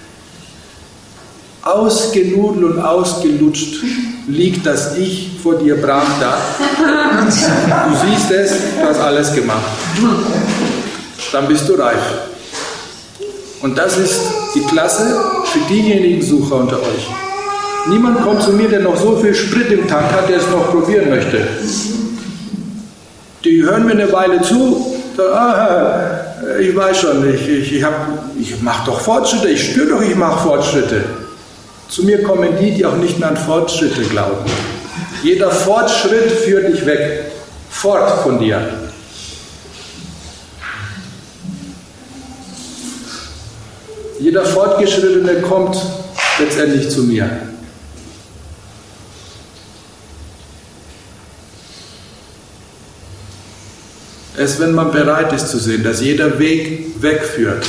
Ausgenudelt und ausgelutscht liegt das Ich vor dir brach da. Du siehst es, du hast alles gemacht. Dann bist du reif. Und das ist die Klasse für diejenigen Sucher unter euch. Niemand kommt zu mir, der noch so viel Sprit im Tank hat, der es noch probieren möchte. Die hören mir eine Weile zu, sagen, ich weiß schon, ich mache doch Fortschritte, ich spüre doch, ich mache Fortschritte. Zu mir kommen die, die auch nicht mehr an Fortschritte glauben. Jeder Fortschritt führt dich weg, fort von dir. Jeder Fortgeschrittene kommt letztendlich zu mir. Erst wenn man bereit ist zu sehen, dass jeder Weg wegführt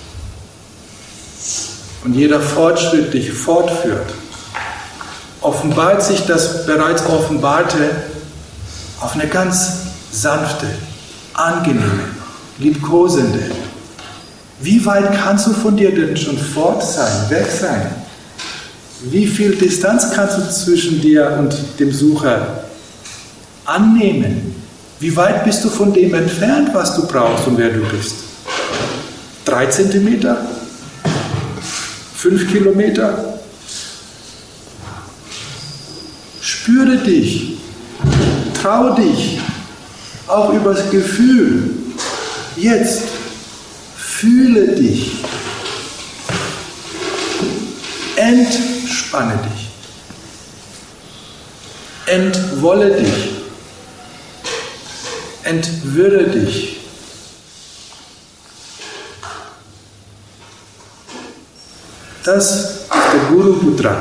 und jeder Fortschritt dich fortführt, offenbart sich das bereits Offenbarte auf eine ganz sanfte, angenehme, liebkosende. Wie weit kannst du von dir denn schon fort sein, weg sein? Wie viel Distanz kannst du zwischen dir und dem Sucher annehmen? Wie weit bist du von dem entfernt, was du brauchst und wer du bist? 3 Zentimeter? 5 Kilometer? Spüre dich, traue dich, auch übers Gefühl. Jetzt fühle dich, entspanne dich, entwolle dich, entwirre dich. Das ist der Guru Putra.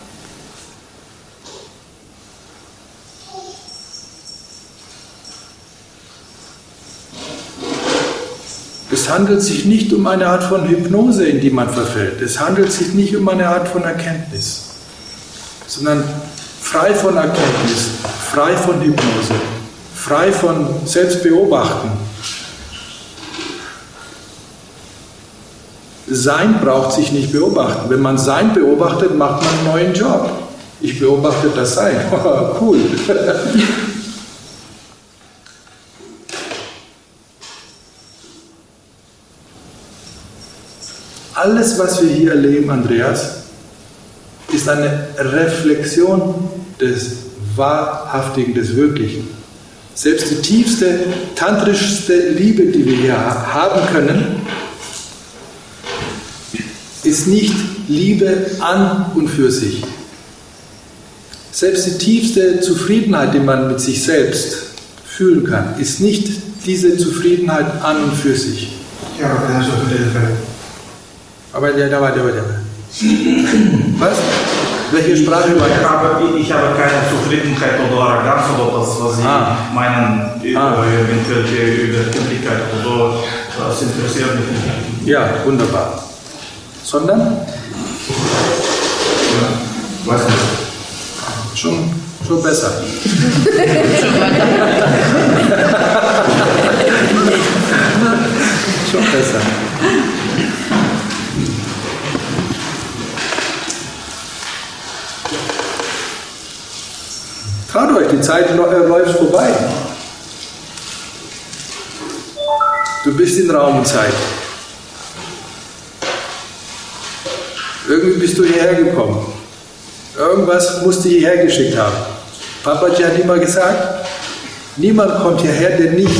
Es handelt sich nicht um eine Art von Hypnose, in die man verfällt. Es handelt sich nicht um eine Art von Erkenntnis, sondern frei von Erkenntnis, frei von Hypnose, frei von Selbstbeobachten. Sein braucht sich nicht beobachten. Wenn man Sein beobachtet, macht man einen neuen Job. Ich beobachte das Sein. Cool. Alles, was wir hier erleben, Andreas, ist eine Reflexion des Wahrhaftigen, des Wirklichen. Selbst die tiefste, tantrischste Liebe, die wir hier haben können, ist nicht Liebe an und für sich. Selbst die tiefste Zufriedenheit, die man mit sich selbst fühlen kann, ist nicht diese Zufriedenheit an und für sich. Ja, aber das ist auch wieder der Fall. Aber was? Welche Sprache war das? Ich habe keine Zufriedenheit oder Arroganz oder das, was Sie meinen, eventuell über Kindlichkeit oder das interessiert mich nicht. Ja, wunderbar. Sondern? Ja, weiß nicht. Schon besser. Schon besser. Traut euch, die Zeit läuft vorbei. Du bist in Raum und Zeit. Irgendwie bist du hierher gekommen. Irgendwas musst du hierher geschickt haben. Papaji hat immer gesagt, niemand kommt hierher, der nicht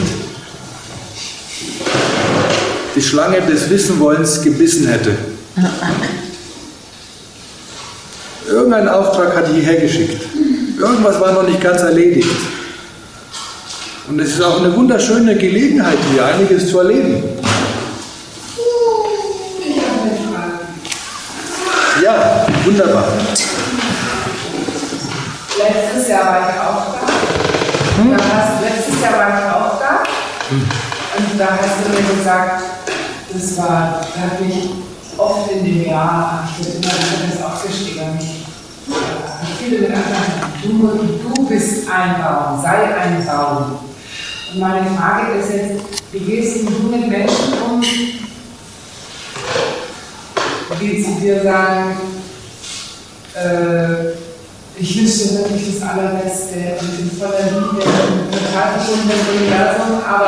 die Schlange des Wissenwollens gebissen hätte. Irgendein Auftrag hat hierher geschickt. Irgendwas war noch nicht ganz erledigt. Und es ist auch eine wunderschöne Gelegenheit, hier einiges zu erleben. Ja, wunderbar. Letztes Jahr war ich auch da. Letztes Jahr war ich auch da. Und da hast du mir gesagt, das hat mich oft in dem Jahr, ich habe das aufgeschrieben, viele mit anderen, du bist ein Baum, sei ein Baum. Und meine Frage ist jetzt, wie gehst du mit Menschen um, die zu dir sagen, ich wünsche dir wirklich das Allerbeste und bin voller Liebe und total verbunden mit dem Universum, aber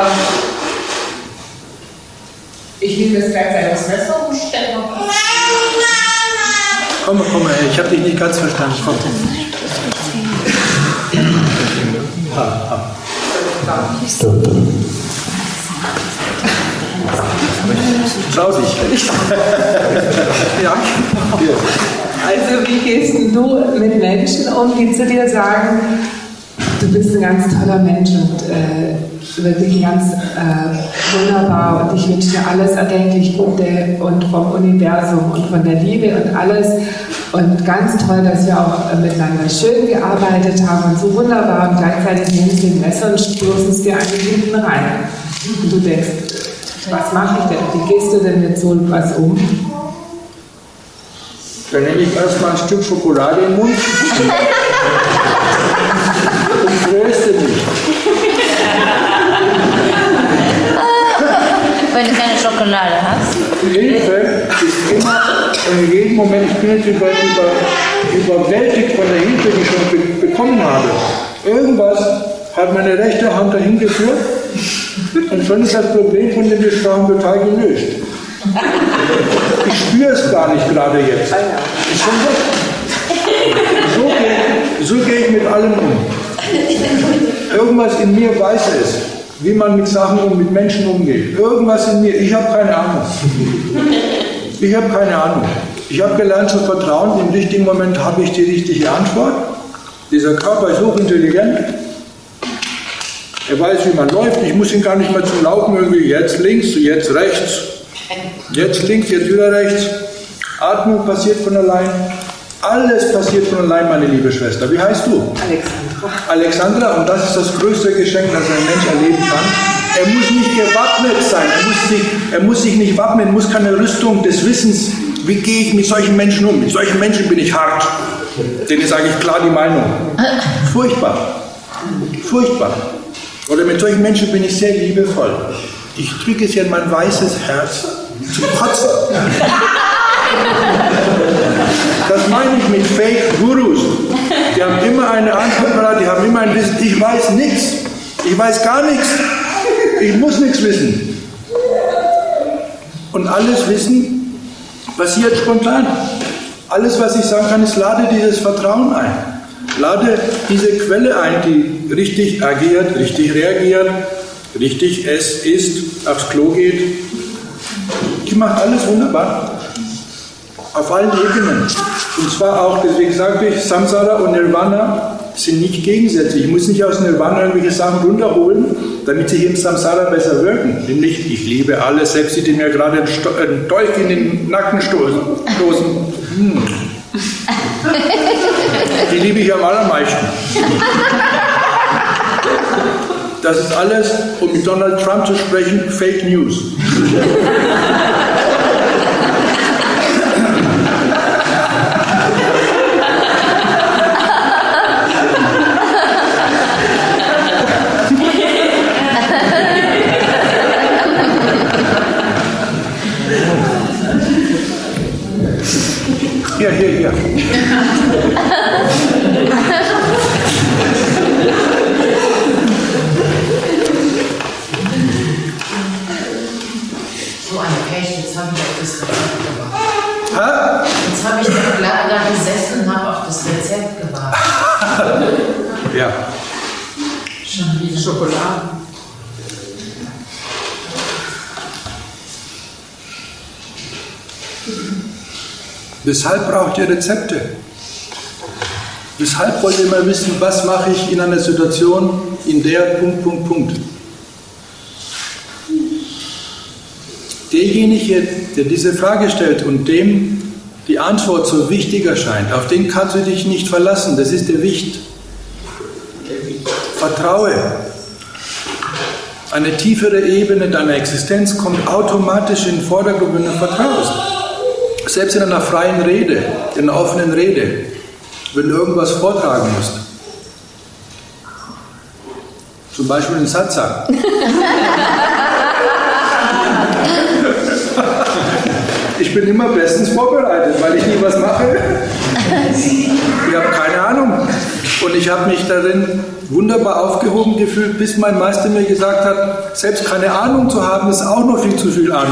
ich will das gleichzeitig aufs Messer umstellen. Komm, ich habe dich nicht ganz verstanden. Komm. Schau dich. Ja. Also wie gehst du mit Menschen um, die zu dir sagen, du bist ein ganz toller Mensch und wirklich ganz wunderbar und ich wünsche dir alles erdenklich Gute und vom Universum und von der Liebe und alles. Und ganz toll, dass wir auch miteinander schön gearbeitet haben und so wunderbar und gleichzeitig nimmst du ein Messer und stoßen es dir eigentlich hinten rein. Und du denkst, was mache ich denn? Wie gehst du denn mit so etwas um? Dann nehme ich erstmal ein Stück Schokolade im Mund und tröste mich. Wenn du keine Schokolade hast. Hilfe ist immer in jedem Moment, ich bin jetzt überwältigt von der Hilfe, die ich schon bekommen habe. Irgendwas hat meine rechte Hand dahin geführt und schon ist das Problem, von dem wir sprachen, total gelöst. Ich spüre es gar nicht gerade jetzt. Ist schon weg. So gehe ich mit allem um. Irgendwas in mir weiß es, wie man mit Sachen und mit Menschen umgeht. Irgendwas in mir, ich habe keine Ahnung. Ich habe keine Ahnung. Ich habe gelernt zu vertrauen, im richtigen Moment habe ich die richtige Antwort. Dieser Körper ist hochintelligent. Er weiß, wie man läuft. Ich muss ihn gar nicht mehr zum Laufen irgendwie. Jetzt links, jetzt rechts. Jetzt links, jetzt wieder rechts. Atmung passiert von allein. Alles passiert von allein, meine liebe Schwester. Wie heißt du? Alexandra. Alexandra, und das ist das größte Geschenk, das ein Mensch erleben kann. Er muss nicht gewappnet sein, er muss sich nicht wappnen, muss keine Rüstung des Wissens. Wie gehe ich mit solchen Menschen um? Mit solchen Menschen bin ich hart. Denen sage ich klar die Meinung. Furchtbar. Furchtbar. Oder mit solchen Menschen bin ich sehr liebevoll. Ich drücke es ja in mein weißes Herz zum Kotzen. Das meine ich mit Fake-Gurus. Die haben immer eine Antwort, die haben immer ein Wissen. Ich weiß nichts. Ich weiß gar nichts. Ich muss nichts wissen. Und alles Wissen passiert spontan. Alles, was ich sagen kann, ist, lade dieses Vertrauen ein. Lade diese Quelle ein, die richtig agiert, richtig reagiert, richtig es ist, aufs Klo geht. Die macht alles wunderbar. Auf allen Ebenen. Und zwar auch, deswegen sagte ich, Samsara und Nirvana sind nicht gegensätzlich. Ich muss nicht aus Nirvana irgendwelche Sachen runterholen, damit sie hier im Samsara besser wirken. Nämlich, ich liebe alle, selbst die mir gerade einen Dolch in den Nacken stoßen. Die liebe ich am allermeisten. Das ist alles, um mit Donald Trump zu sprechen, Fake News. Hier. So eine Pech, jetzt habe ich auf das Rezept gewartet. Hä? Jetzt habe ich da gesessen und habe auf das Rezept gewartet. Ja. Schon wieder Schokolade. Weshalb braucht ihr Rezepte? Weshalb wollt ihr immer wissen, was mache ich in einer Situation, in der ... Derjenige, der diese Frage stellt und dem die Antwort so wichtig erscheint, auf den kannst du dich nicht verlassen, das ist der Wicht. Vertraue. Eine tiefere Ebene deiner Existenz kommt automatisch in den Vordergrund, wenn du vertraust. Selbst in einer freien Rede, in einer offenen Rede, wenn du irgendwas vortragen musst. Zum Beispiel in Satsang. Ich bin immer bestens vorbereitet, weil ich nie was mache. Ich habe keine Ahnung. Und ich habe mich darin wunderbar aufgehoben gefühlt, bis mein Meister mir gesagt hat, selbst keine Ahnung zu haben, ist auch noch viel zu viel Ahnung.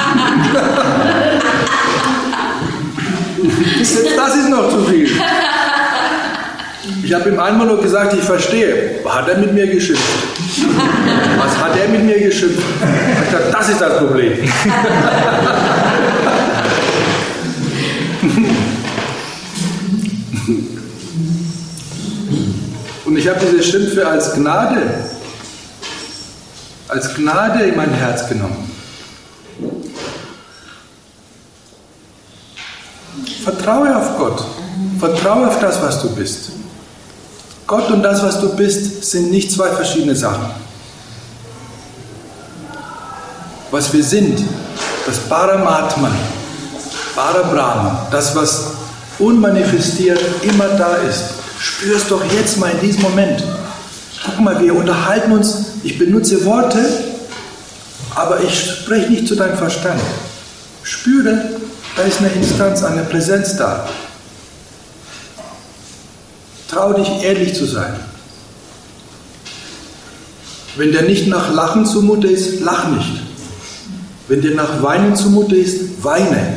Selbst das ist noch zu viel. Ich habe ihm einmal nur gesagt, ich verstehe. Hat er mit mir geschimpft? Was hat er mit mir geschimpft? Ich habe gesagt, das ist das Problem. Und ich habe diese Schimpfe als Gnade in mein Herz genommen. Vertraue. Vertraue auf Gott. Vertraue auf das, was du bist. Gott und das, was du bist, sind nicht zwei verschiedene Sachen. Was wir sind, das Paramatman, Parabrahman, das, was unmanifestiert immer da ist, spür es doch jetzt mal in diesem Moment. Guck mal, wir unterhalten uns, ich benutze Worte, aber ich spreche nicht zu deinem Verstand. Spüre, da ist eine Instanz, eine Präsenz da. Trau dich, ehrlich zu sein. Wenn dir nicht nach Lachen zumute ist, lach nicht. Wenn dir nach Weinen zumute ist, weine.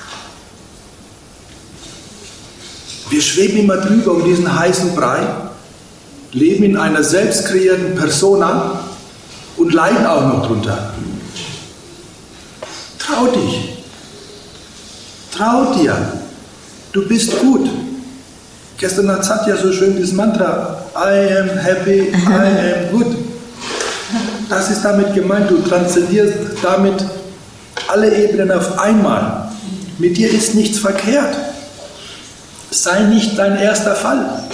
Wir schweben immer drüber um diesen heißen Brei, leben in einer selbst kreierten Persona und leiden auch noch drunter. Trau dich. Trau dir. Du bist gut. Gestern hat Satya so schön dieses Mantra, I am happy, I am good. Das ist damit gemeint, du transzendierst damit alle Ebenen auf einmal. Mit dir ist nichts verkehrt. Sei nicht dein erster Fall.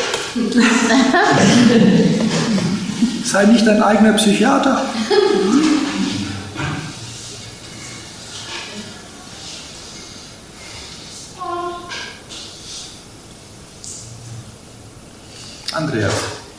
Sei nicht dein eigener Psychiater. Andreas.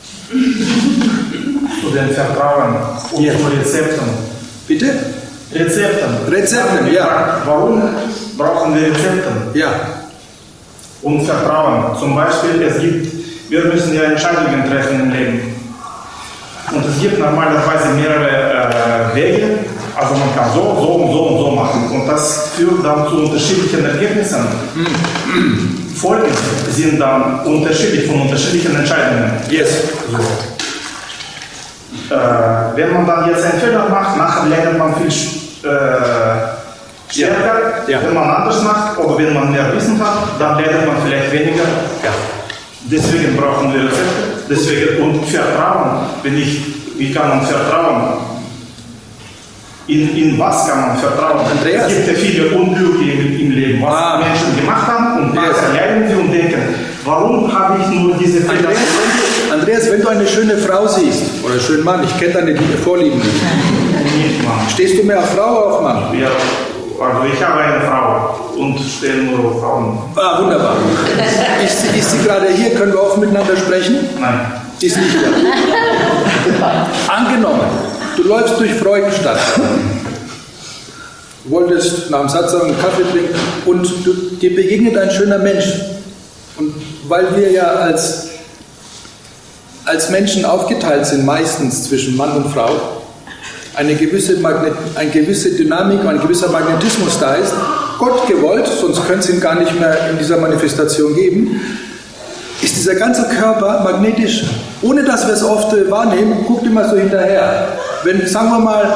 Zu den Vertrauen und Ja. zu Rezepten. Bitte? Rezepten, ja. Warum brauchen wir Rezepten? Ja. Und Vertrauen. Zum Beispiel, wir müssen ja Entscheidungen treffen im Leben. Und es gibt normalerweise mehrere Wege. Also man kann so und so machen. Und das führt dann zu unterschiedlichen Ergebnissen. Folgen sind dann unterschiedlich von unterschiedlichen Entscheidungen. Yes. So. Wenn man dann jetzt einen Fehler macht, nachher lernt man viel stärker. Ja. Wenn man anders macht oder wenn man mehr Wissen hat, dann lernt man vielleicht weniger. Ja. Deswegen brauchen wir Rezepte. Und Vertrauen. Wie kann man vertrauen? In was kann man vertrauen? Andreas. Es gibt ja viele Unglücke im Leben, was Menschen gemacht haben und nachher lernen sie und denken, warum habe ich nur diese Fehler? Andreas, wenn du eine schöne Frau siehst, oder einen schönen Mann, ich kenne deine Vorlieben nicht. Nicht, Mann. Stehst du mehr auf Frau oder auf Mann? Ja, also ich habe eine Frau und stehe nur auf Frauen. Ah, wunderbar. Ist sie gerade hier? Können wir auch miteinander sprechen? Nein. Ist nicht da. Angenommen, du läufst durch Freudenstadt. Du wolltest nach dem Satzang einen Kaffee trinken und dir begegnet ein schöner Mensch. Und weil wir ja als Menschen aufgeteilt sind, meistens zwischen Mann und Frau, eine gewisse Dynamik, ein gewisser Magnetismus da ist, Gott gewollt, sonst könnte es ihn gar nicht mehr in dieser Manifestation geben, ist dieser ganze Körper magnetisch, ohne dass wir es oft wahrnehmen, guckt immer so hinterher. Wenn, sagen wir mal,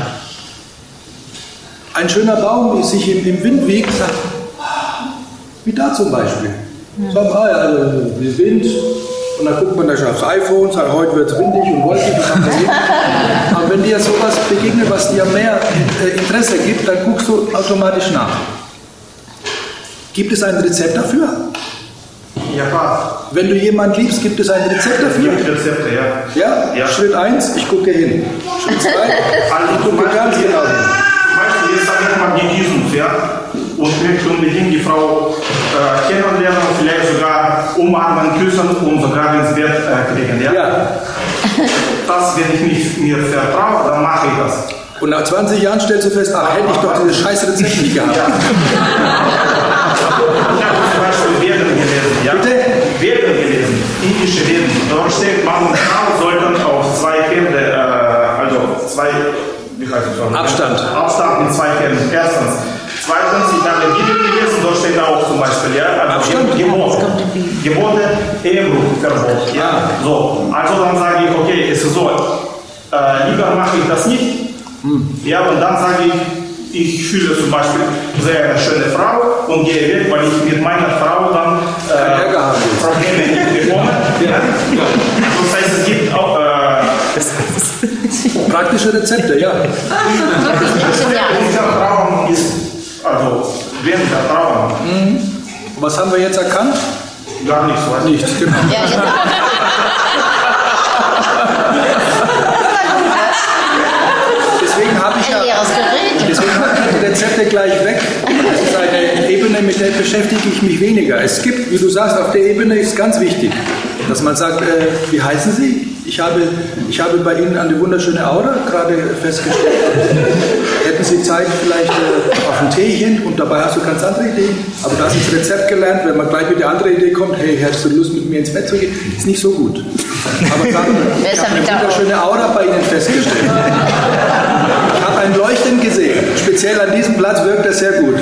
ein schöner Baum sich im Wind wiegt, sagt, wie da zum Beispiel. Sagen, der Wind, und dann guckt man da schon aufs iPhone, sagt, heute wird es windig und wolkig. Aber wenn dir sowas begegnet, was dir mehr Interesse gibt, dann guckst du automatisch nach. Gibt es ein Rezept dafür? Ja, klar. Wenn du jemanden liebst, gibt es ein Rezept dafür? Es gibt Rezepte, ja. Ja? Ja. Schritt 1, ich gucke hin. Schritt 2, ich gucke ganz genau hin. Zum Beispiel, jetzt habe ich Magnetismus, ja, und möchte unbedingt die Frau kennenlernen und vielleicht sogar umarmen, küssen und sogar ins Bett kriegen, ja. Ja. Das, wenn ich nicht mir vertraue, dann mache ich das. Und nach 20 Jahren stellst du fest, hätte ich doch dieses scheiß Rezept nicht gehabt. Ja. Ich habe zum Beispiel Veden gelesen, ja. Bitte? Veden gelesen, indische Veden. Dort steht, Mann und Frau sollten auf 2 Hände, also 2, wie heißt das? Abstand. Abstand mit 2 Händen. Erstens. Zweitens, ich habe Bibel gelesen, dort steht auch zum Beispiel, ja, also Abstand. Gebote, Ehebruchverbot. Ja. So, also dann sage ich, okay, es ist so, lieber mache ich das nicht. Ja, und dann sage ich fühle zum Beispiel sehr eine schöne Frau und gehe weg, weil ich mit meiner Frau dann Probleme nicht bekomme. Ja. Das heißt, es gibt auch Praktische Rezepte, ja. Vertrauen ist, also wenn Vertrauen Was haben wir jetzt erkannt? Gar nichts, weiß Nichts, genau. Ja, jetzt Deswegen habe ich ein leeres Gerät. Deswegen habe ich die Rezepte gleich weg. Das ist eine Ebene, mit der beschäftige ich mich weniger. Es gibt, wie du sagst, auf der Ebene ist ganz wichtig, dass man sagt, wie heißen Sie? Ich habe bei Ihnen eine wunderschöne Aura gerade festgestellt. Hätten Sie Zeit vielleicht auf ein Teechen und dabei hast du ganz andere Ideen. Aber du hast das Rezept gelernt, wenn man gleich mit der anderen Idee kommt, hey, hättest du Lust mit mir ins Bett zu gehen? Ist nicht so gut. Aber sagen, ich habe eine wunderschöne Aura bei Ihnen festgestellt. Ich habe ein Leuchten gesehen. Speziell an diesem Platz wirkt das sehr gut.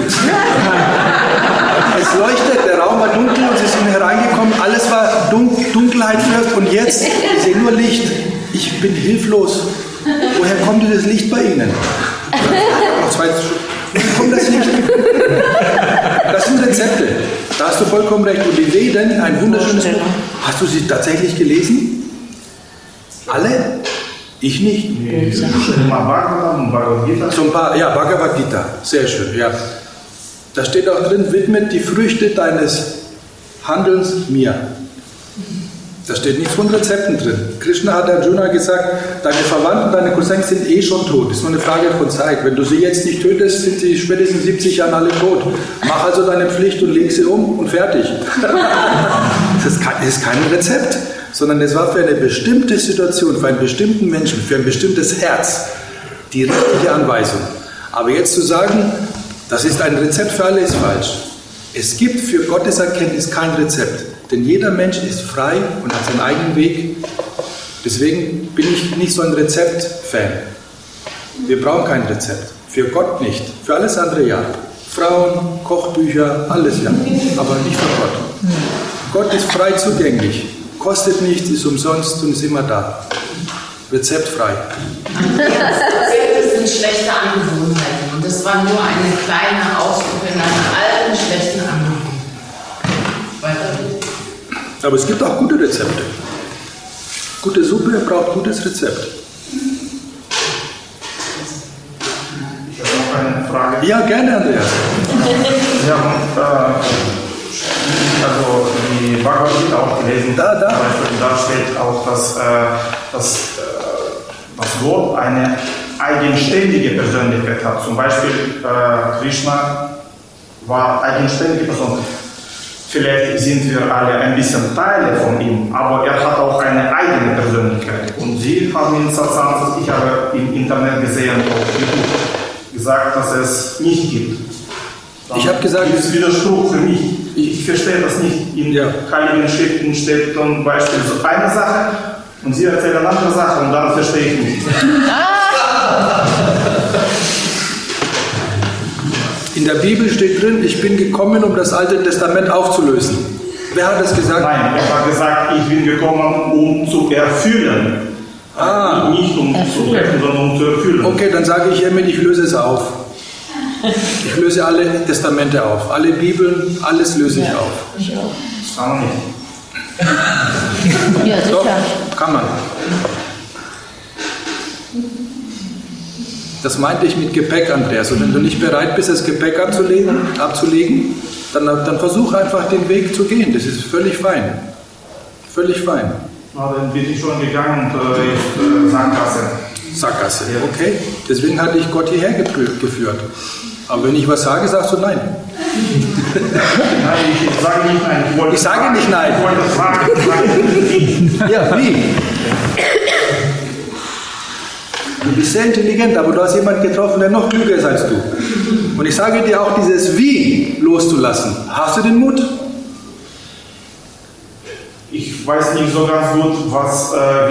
Es leuchtet, der Raum war dunkel und sie sind hereingekommen, alles war Dunkelheit wirkt und jetzt, ich sehe nur Licht. Ich bin hilflos. Woher kommt dieses Licht bei Ihnen? Woher kommt das Licht? Das sind Rezepte. Da hast du vollkommen recht. Und die Veden, ein wunderschönes Buch. Hast du sie tatsächlich gelesen? Alle? Ich nicht. Ja, Bhagavad Gita. Sehr schön, ja. Da steht auch drin, widmet die Früchte deines Handelns mir. Da steht nichts von Rezepten drin. Krishna hat Arjuna gesagt, deine Verwandten, deine Cousins sind eh schon tot. Das ist nur eine Frage von Zeit. Wenn du sie jetzt nicht tötest, sind sie spätestens 70 Jahren alle tot. Mach also deine Pflicht und leg sie um und fertig. Das ist kein Rezept, sondern es war für eine bestimmte Situation, für einen bestimmten Menschen, für ein bestimmtes Herz die richtige Anweisung. Aber jetzt zu sagen, das ist ein Rezept für alle, ist falsch. Es gibt für Gottes Erkenntnis kein Rezept. Denn jeder Mensch ist frei und hat seinen eigenen Weg. Deswegen bin ich nicht so ein Rezept-Fan. Wir brauchen kein Rezept. Für Gott nicht. Für alles andere ja. Frauen, Kochbücher, alles ja. Aber nicht für Gott. Gott ist frei zugänglich. Kostet nichts, ist umsonst und ist immer da. Rezeptfrei. Rezepte sind schlechte Angewohnheiten. Und das war nur eine kleine Ausdruck in einer alten, schlechten Angewohnheit. Weiter geht's. Aber es gibt auch gute Rezepte. Gute Suppe braucht gutes Rezept. Ich habe noch eine Frage. Ja, gerne, Andreas. Sie haben also die Bhagavad Gita auch gelesen. Da. Zum Beispiel, da steht auch, dass Gott eine eigenständige Persönlichkeit hat. Zum Beispiel Krishna war eigenständige Person. Vielleicht sind wir alle ein bisschen Teile von ihm, aber er hat auch eine eigene Persönlichkeit. Und Sie haben in Satsang, ich habe im Internet gesehen, auf YouTube, gesagt, dass es nicht gibt. Ich habe gesagt, das ist Widerspruch für mich. Ich verstehe das nicht. In Heiligen Schriften steht zum Beispiel so eine Sache und Sie erzählen eine andere Sache und dann verstehe ich nicht. In der Bibel steht drin, ich bin gekommen, um das Alte Testament aufzulösen. Wer hat das gesagt? Nein, er hat gesagt, ich bin gekommen, um zu erfüllen. Nicht um zu retten, sondern um zu erfüllen. Okay, dann sage ich hiermit, ich löse es auf. Ich löse alle Testamente auf. Alle Bibeln, alles löse ich auf. Ich auch. Das kann man nicht. Ja, sicher. Doch, kann man. Das meinte ich mit Gepäck, Andreas. Und wenn du nicht bereit bist, das Gepäck abzulegen, dann versuch einfach den Weg zu gehen. Das ist völlig fein. Völlig fein. Na, dann bin ich schon gegangen und jetzt Sackgasse. Sackgasse, okay. Deswegen hatte ich Gott hierher geführt. Aber wenn ich was sage, sagst du nein. Nein, ich sage nicht nein. Ich sage nicht nein. Ich wollte fragen. Ja, wie? Du bist sehr intelligent, aber du hast jemanden getroffen, der noch klüger ist als du. Und ich sage dir auch, dieses Wie loszulassen. Hast du den Mut? Ich weiß nicht so ganz gut, was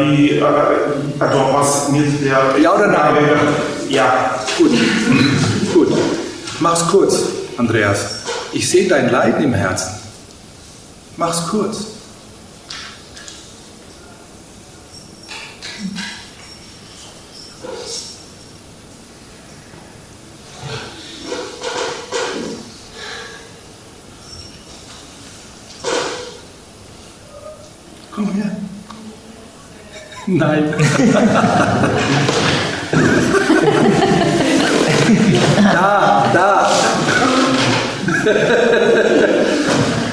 mit der... Ja oder nein? Ja. Gut. Mach's kurz, Andreas. Ich sehe dein Leiden im Herzen. Mach's kurz. Komm her. Nein. Da.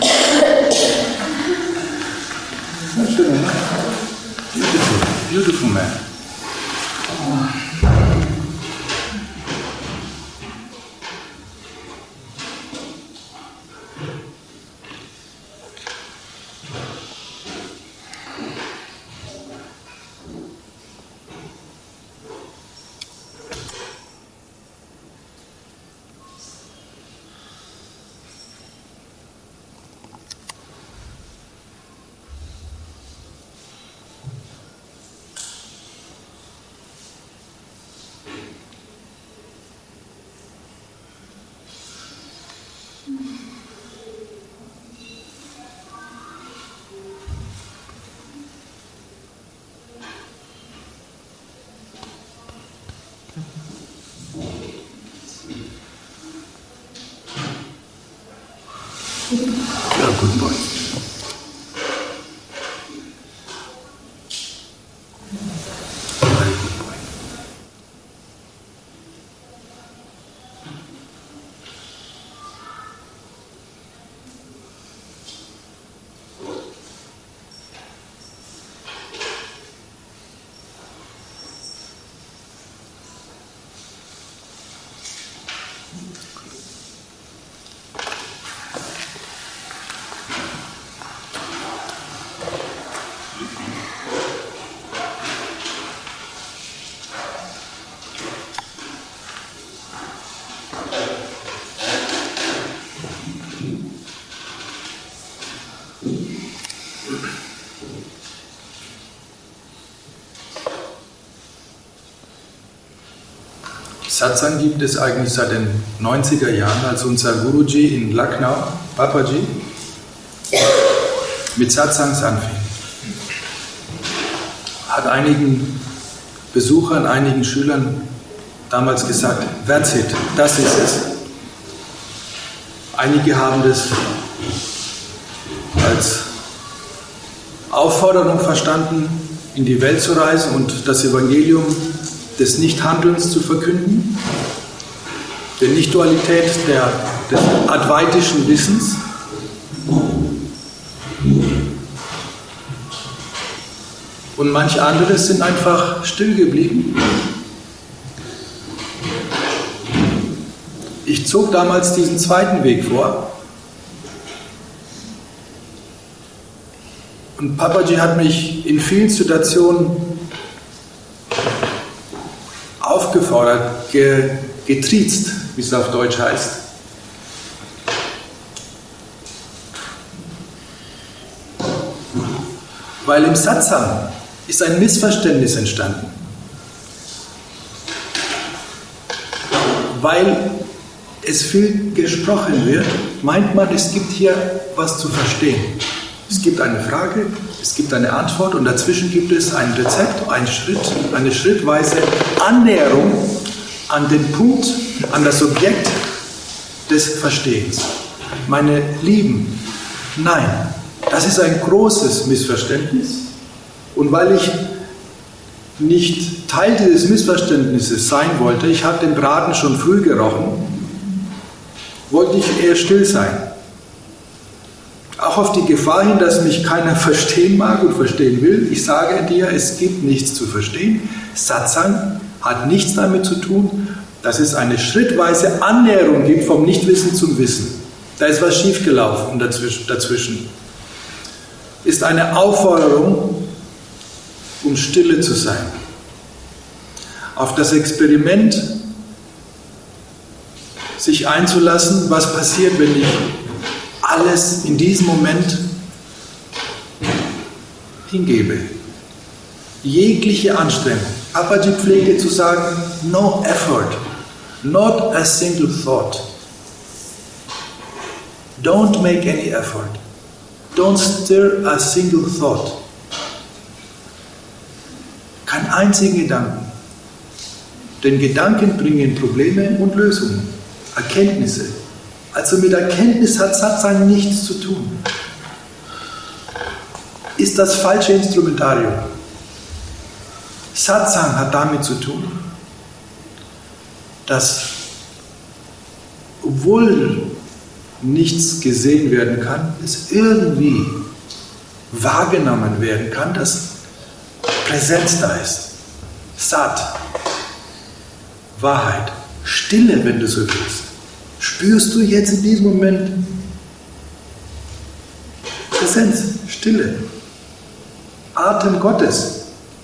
good boy. Very good boy. Satsang gibt es eigentlich seit den 90er Jahren, als unser Guruji in Lucknow, Papaji, mit Satsangs anfing. Hat einigen Besuchern, einigen Schülern damals gesagt, that's it, das ist es. Einige haben das als Aufforderung verstanden, in die Welt zu reisen und das Evangelium des Nichthandelns zu verkünden, der Nichtdualität des advaitischen Wissens. Und manche andere sind einfach still geblieben. Ich zog damals diesen zweiten Weg vor. Und Papaji hat mich in vielen Situationen aufgefordert, getriezt, wie es auf Deutsch heißt. Weil im Satsang ist ein Missverständnis entstanden. Weil es viel gesprochen wird, meint man, es gibt hier was zu verstehen. Es gibt eine Frage, es gibt eine Antwort und dazwischen gibt es ein Rezept, eine schrittweise Annäherung an den Punkt, an das Objekt des Verstehens. Meine Lieben, nein, das ist ein großes Missverständnis und weil ich nicht Teil dieses Missverständnisses sein wollte, ich habe den Braten schon früh gerochen, wollte ich eher still sein. Auch auf die Gefahr hin, dass mich keiner verstehen mag und verstehen will. Ich sage dir, es gibt nichts zu verstehen. Satsang hat nichts damit zu tun, dass es eine schrittweise Annäherung gibt vom Nichtwissen zum Wissen. Da ist was schiefgelaufen dazwischen. Ist eine Aufforderung, um stille zu sein. Auf das Experiment sich einzulassen, was passiert, wenn ich alles in diesem Moment hingebe. Jegliche Anstrengung. Papaji pflegte zu sagen, no effort, not a single thought. Don't make any effort. Don't stir a single thought. Kein einzigen Gedanken. Denn Gedanken bringen Probleme und Lösungen, Erkenntnisse. Also mit Erkenntnis hat Satsang nichts zu tun. Ist das falsche Instrumentarium. Satsang hat damit zu tun, dass obwohl nichts gesehen werden kann, es irgendwie wahrgenommen werden kann, dass Präsenz da ist. Sat, Wahrheit, Stille, wenn du so willst. Spürst du jetzt in diesem Moment Präsenz, Stille, Atem Gottes?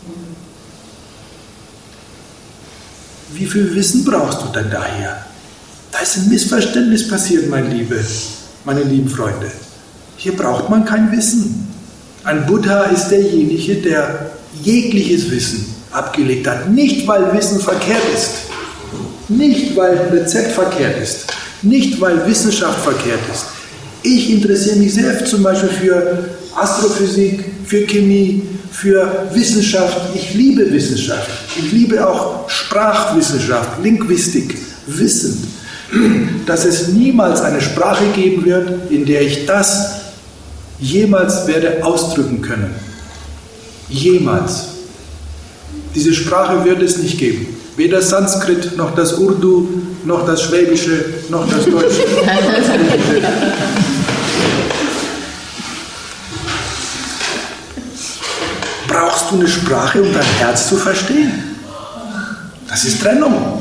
Wie viel Wissen brauchst du denn daher? Da ist ein Missverständnis passiert, meine lieben Freunde. Hier braucht man kein Wissen. Ein Buddha ist derjenige, der jegliches Wissen abgelegt hat. Nicht, weil Wissen verkehrt ist. Nicht, weil Rezept verkehrt ist. Nicht, weil Wissenschaft verkehrt ist. Ich interessiere mich sehr zum Beispiel für Astrophysik, für Chemie, für Wissenschaft. Ich liebe Wissenschaft. Ich liebe auch Sprachwissenschaft, Linguistik, wissend, dass es niemals eine Sprache geben wird, in der ich das jemals werde ausdrücken können. Jemals. Diese Sprache wird es nicht geben. Weder Sanskrit, noch das Urdu, noch das Schwäbische, noch das Deutsche. Brauchst du eine Sprache, um dein Herz zu verstehen? Das ist Trennung.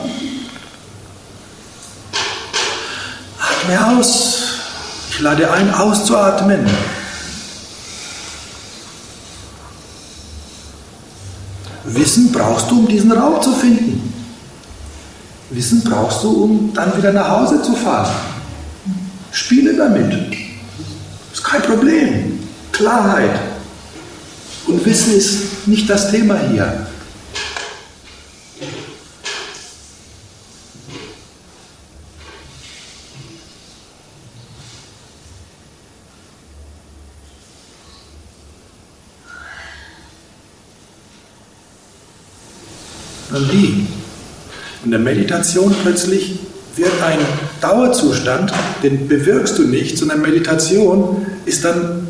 Atme aus. Ich lade ein, auszuatmen. Wissen brauchst du, um diesen Raum zu finden. Wissen brauchst du, um dann wieder nach Hause zu fahren. Spiele damit. Ist kein Problem. Klarheit. Und Wissen ist nicht das Thema hier. Und wie? In der Meditation plötzlich wird ein Dauerzustand, den bewirkst du nicht, sondern Meditation ist dann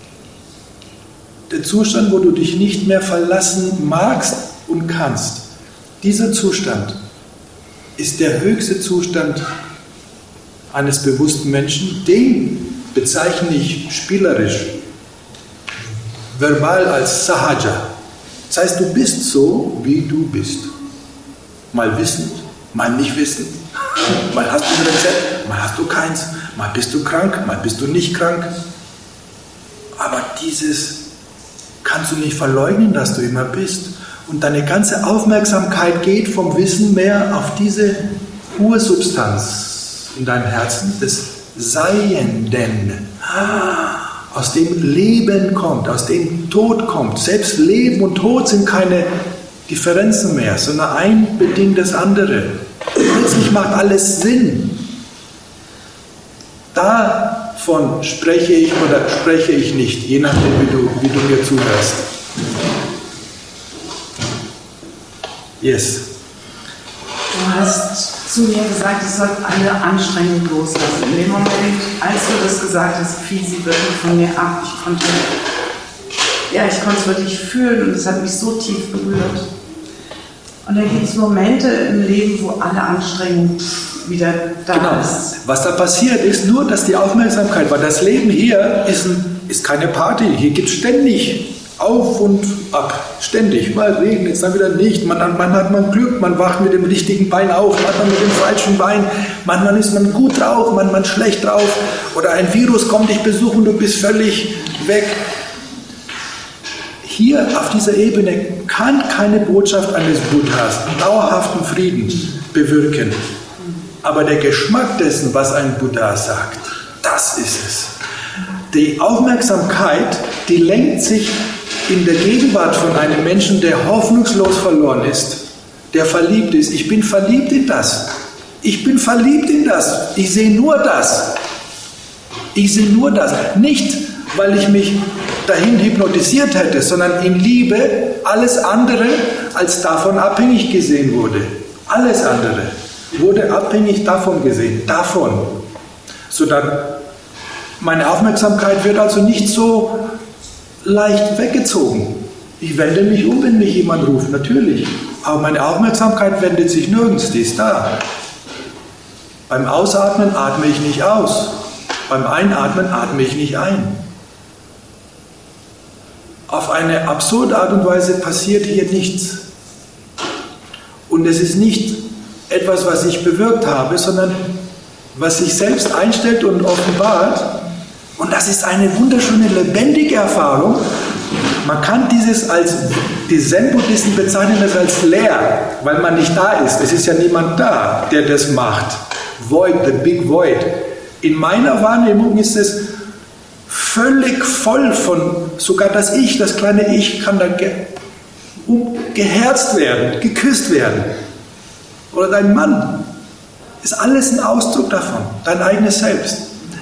der Zustand, wo du dich nicht mehr verlassen magst und kannst. Dieser Zustand ist der höchste Zustand eines bewussten Menschen. Den bezeichne ich spielerisch, verbal als Sahaja. Das heißt, du bist so, wie du bist. Mal wissend, mal nicht wissend. Mal hast du ein Rezept, mal hast du keins. Mal bist du krank, mal bist du nicht krank. Aber dieses kannst du nicht verleugnen, dass du immer bist. Und deine ganze Aufmerksamkeit geht vom Wissen mehr auf diese Ursubstanz in deinem Herzen, des Seienden. Aus dem Leben kommt, aus dem Tod kommt. Selbst Leben und Tod sind keine Differenzen mehr, sondern ein bedingt das andere. Plötzlich macht alles Sinn. Davon spreche ich oder spreche ich nicht, je nachdem, wie du mir zuhörst. Yes. Du hast zu mir gesagt, ich sollte alle Anstrengungen loslassen. In dem Moment, als du das gesagt hast, fiel sie wirklich von mir ab. Ich konnte es wirklich fühlen und es hat mich so tief berührt. Und dann gibt es Momente im Leben, wo alle Anstrengung wieder da ist. Was da passiert, ist nur, dass die Aufmerksamkeit, weil das Leben hier ist keine Party. Hier geht es ständig auf und ab. Ständig. Mal regnet es, dann wieder nicht. Manchmal hat man Glück, man wacht mit dem richtigen Bein auf, manchmal mit dem falschen Bein. Manchmal ist man gut drauf, manchmal schlecht drauf. Oder ein Virus kommt dich besuchen, du bist völlig weg. Hier auf dieser Ebene kann keine Botschaft eines Buddhas dauerhaften Frieden bewirken. Aber der Geschmack dessen, was ein Buddha sagt, das ist es. Die Aufmerksamkeit, die lenkt sich in der Gegenwart von einem Menschen, der hoffnungslos verloren ist, der verliebt ist. Ich bin verliebt in das. Ich bin verliebt in das. Ich sehe nur das. Ich sehe nur das. Nicht, weil ich mich dahin hypnotisiert hätte, sondern in Liebe alles andere als davon abhängig gesehen wurde. Alles andere wurde abhängig davon gesehen. Davon. Sodass meine Aufmerksamkeit wird also nicht so leicht weggezogen. Ich wende mich um, wenn mich jemand ruft, natürlich. Aber meine Aufmerksamkeit wendet sich nirgends, die ist da. Beim Ausatmen atme ich nicht aus. Beim Einatmen atme ich nicht ein. Auf eine absurde Art und Weise passiert hier nichts. Und es ist nicht etwas, was ich bewirkt habe, sondern was sich selbst einstellt und offenbart. Und das ist eine wunderschöne, lebendige Erfahrung. Man kann die Zen-Buddhisten bezeichnen das als leer, weil man nicht da ist. Es ist ja niemand da, der das macht. Void, the big void. In meiner Wahrnehmung ist es völlig voll von, sogar das Ich, das kleine Ich, kann da geherzt werden, geküsst werden. Oder dein Mann. Ist alles ein Ausdruck davon, dein eigenes Selbst.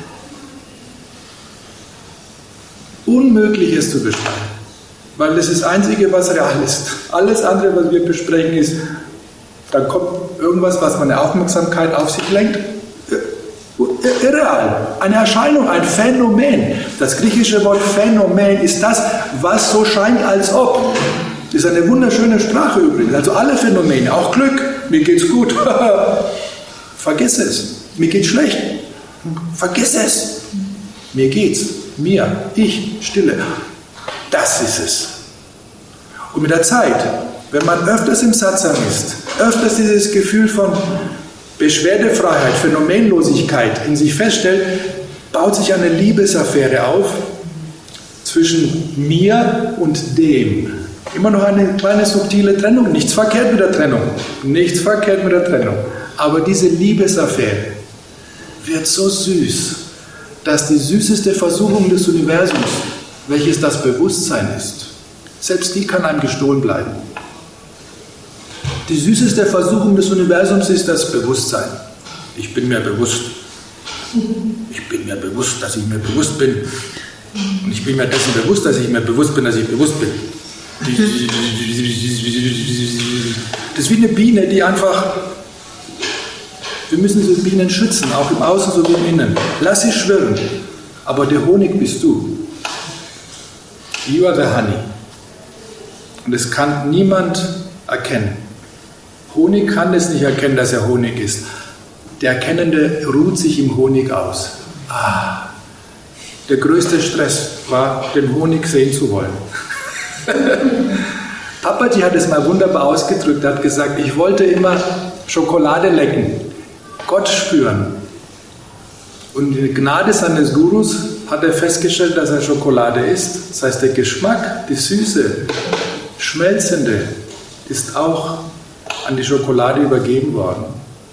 Unmöglich es zu beschreiben, weil das ist das Einzige, was real ist. Alles andere, was wir besprechen, ist, dann kommt irgendwas, was meine Aufmerksamkeit auf sich lenkt. irreal, eine Erscheinung, ein Phänomen. Das griechische Wort Phänomen ist das, was so scheint, als ob. Das ist eine wunderschöne Sprache übrigens. Also alle Phänomene, auch Glück, mir geht's gut. Vergiss es. Mir geht's schlecht. Vergiss es. Mir geht's. Mir. Ich. Stille. Das ist es. Und mit der Zeit, wenn man öfters im Satsang ist, öfters dieses Gefühl von Beschwerdefreiheit, Phänomenlosigkeit in sich feststellt, baut sich eine Liebesaffäre auf zwischen mir und dem. Immer noch eine kleine subtile Trennung. Nichts verkehrt mit der Trennung. Nichts verkehrt mit der Trennung. Aber diese Liebesaffäre wird so süß, dass die süßeste Versuchung des Universums, welches das Bewusstsein ist, selbst die kann einem gestohlen bleiben. Die süßeste Versuchung des Universums ist das Bewusstsein. Ich bin mir bewusst. Ich bin mir bewusst, dass ich mir bewusst bin. Und ich bin mir dessen bewusst, dass ich mir bewusst bin, dass ich bewusst bin. Das ist wie eine Biene, die einfach... Wir müssen diese Bienen schützen, auch im Außen sowie im Innen. Lass sie schwirren, aber der Honig bist du. You are the honey. Und es kann niemand erkennen. Honig kann es nicht erkennen, dass er Honig ist. Der Erkennende ruht sich im Honig aus. Der größte Stress war, den Honig sehen zu wollen. Papaji hat es mal wunderbar ausgedrückt, er hat gesagt, ich wollte immer Schokolade lecken, Gott spüren. Und in der Gnade seines Gurus hat er festgestellt, dass er Schokolade ist. Das heißt, der Geschmack, die Süße, Schmelzende ist auch an die Schokolade übergeben worden.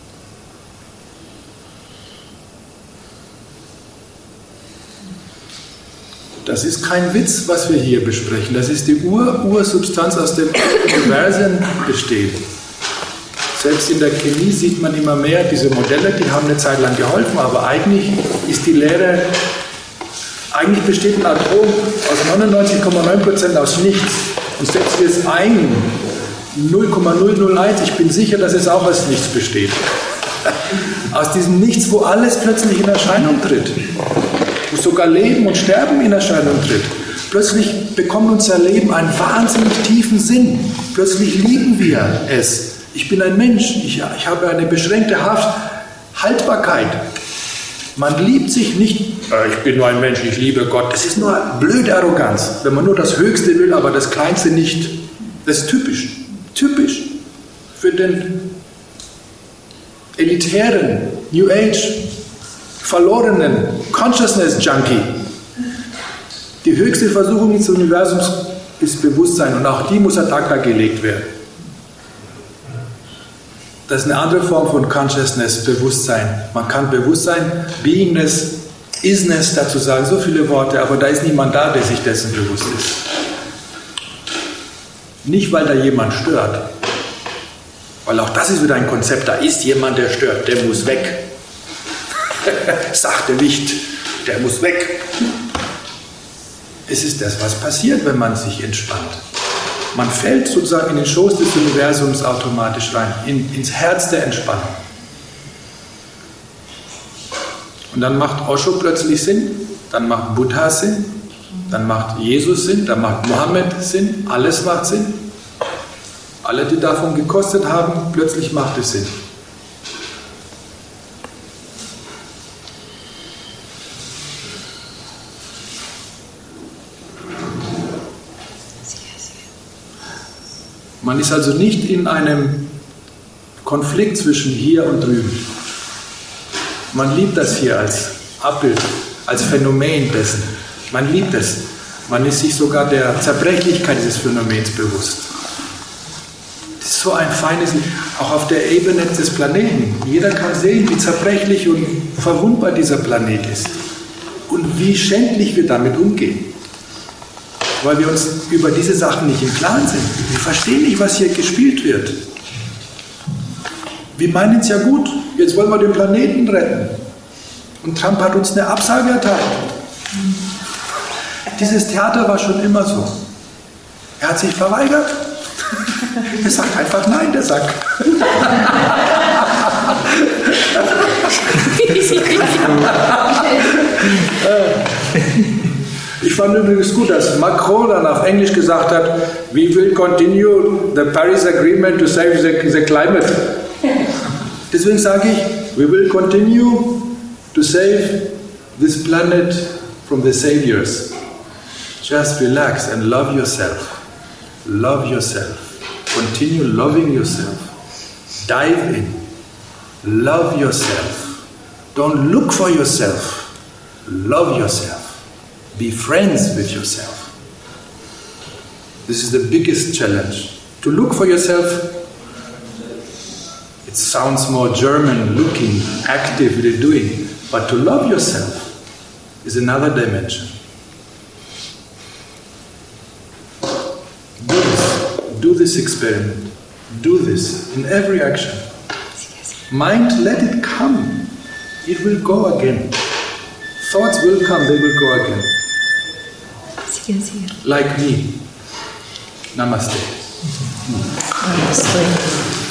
Das ist kein Witz, was wir hier besprechen. Das ist die Ursubstanz, aus dem Universum besteht. Selbst in der Chemie sieht man immer mehr diese Modelle, die haben eine Zeit lang geholfen, aber eigentlich ist die Lehre, eigentlich besteht ein Atom aus 99,9% aus nichts. Und setzt wir es ein, 0,001, ich bin sicher, dass es auch aus nichts besteht. Aus diesem Nichts, wo alles plötzlich in Erscheinung tritt. Wo sogar Leben und Sterben in Erscheinung tritt. Plötzlich bekommt unser Leben einen wahnsinnig tiefen Sinn. Plötzlich lieben wir es. Ich bin ein Mensch, ich habe eine beschränkte Haltbarkeit. Man liebt sich nicht, ich bin nur ein Mensch, ich liebe Gott. Das ist nur blöde Arroganz, wenn man nur das Höchste will, aber das Kleinste nicht. Das ist typisch. Typisch für den elitären, New Age, verlorenen Consciousness-Junkie. Die höchste Versuchung des Universums ist Bewusstsein und auch die muss ad acta gelegt werden. Das ist eine andere Form von Consciousness, Bewusstsein. Man kann Bewusstsein, Beingness, Isness dazu sagen, so viele Worte, aber da ist niemand da, der sich dessen bewusst ist. Nicht, weil da jemand stört, weil auch das ist wieder ein Konzept, da ist jemand, der stört, der muss weg. Sachte Licht, der muss weg. Es ist das, was passiert, wenn man sich entspannt. Man fällt sozusagen in den Schoß des Universums automatisch rein, ins Herz der Entspannung. Und dann macht Osho plötzlich Sinn, dann macht Buddha Sinn, dann macht Jesus Sinn, dann macht Mohammed Sinn, alles macht Sinn. Alle, die davon gekostet haben, plötzlich macht es Sinn. Man ist also nicht in einem Konflikt zwischen hier und drüben. Man liebt das hier als Abbild, als Phänomen dessen. Man liebt es. Man ist sich sogar der Zerbrechlichkeit dieses Phänomens bewusst. Das ist so ein feines, auch auf der Ebene des Planeten. Jeder kann sehen, wie zerbrechlich und verwundbar dieser Planet ist. Und wie schändlich wir damit umgehen. Weil wir uns über diese Sachen nicht im Klaren sind. Wir verstehen nicht, was hier gespielt wird. Wir meinen es ja gut, jetzt wollen wir den Planeten retten. Und Trump hat uns eine Absage erteilt. Dieses Theater war schon immer so. Er hat sich verweigert. Er sagt einfach nein, der Sack. Ich fand übrigens gut, dass Macron dann auf Englisch gesagt hat, we will continue the Paris Agreement to save the climate. Deswegen sage ich, we will continue to save this planet from the saviors. Just relax and love yourself. Love yourself. Continue loving yourself. Dive in. Love yourself. Don't look for yourself. Love yourself. Be friends with yourself. This is the biggest challenge. To look for yourself, it sounds more German, looking, actively doing. But to love yourself is another dimension. Do this experiment. Do this in every action. Mind, let it come. It will go again. Thoughts will come, they will go again. Like me. Namaste. Namaste.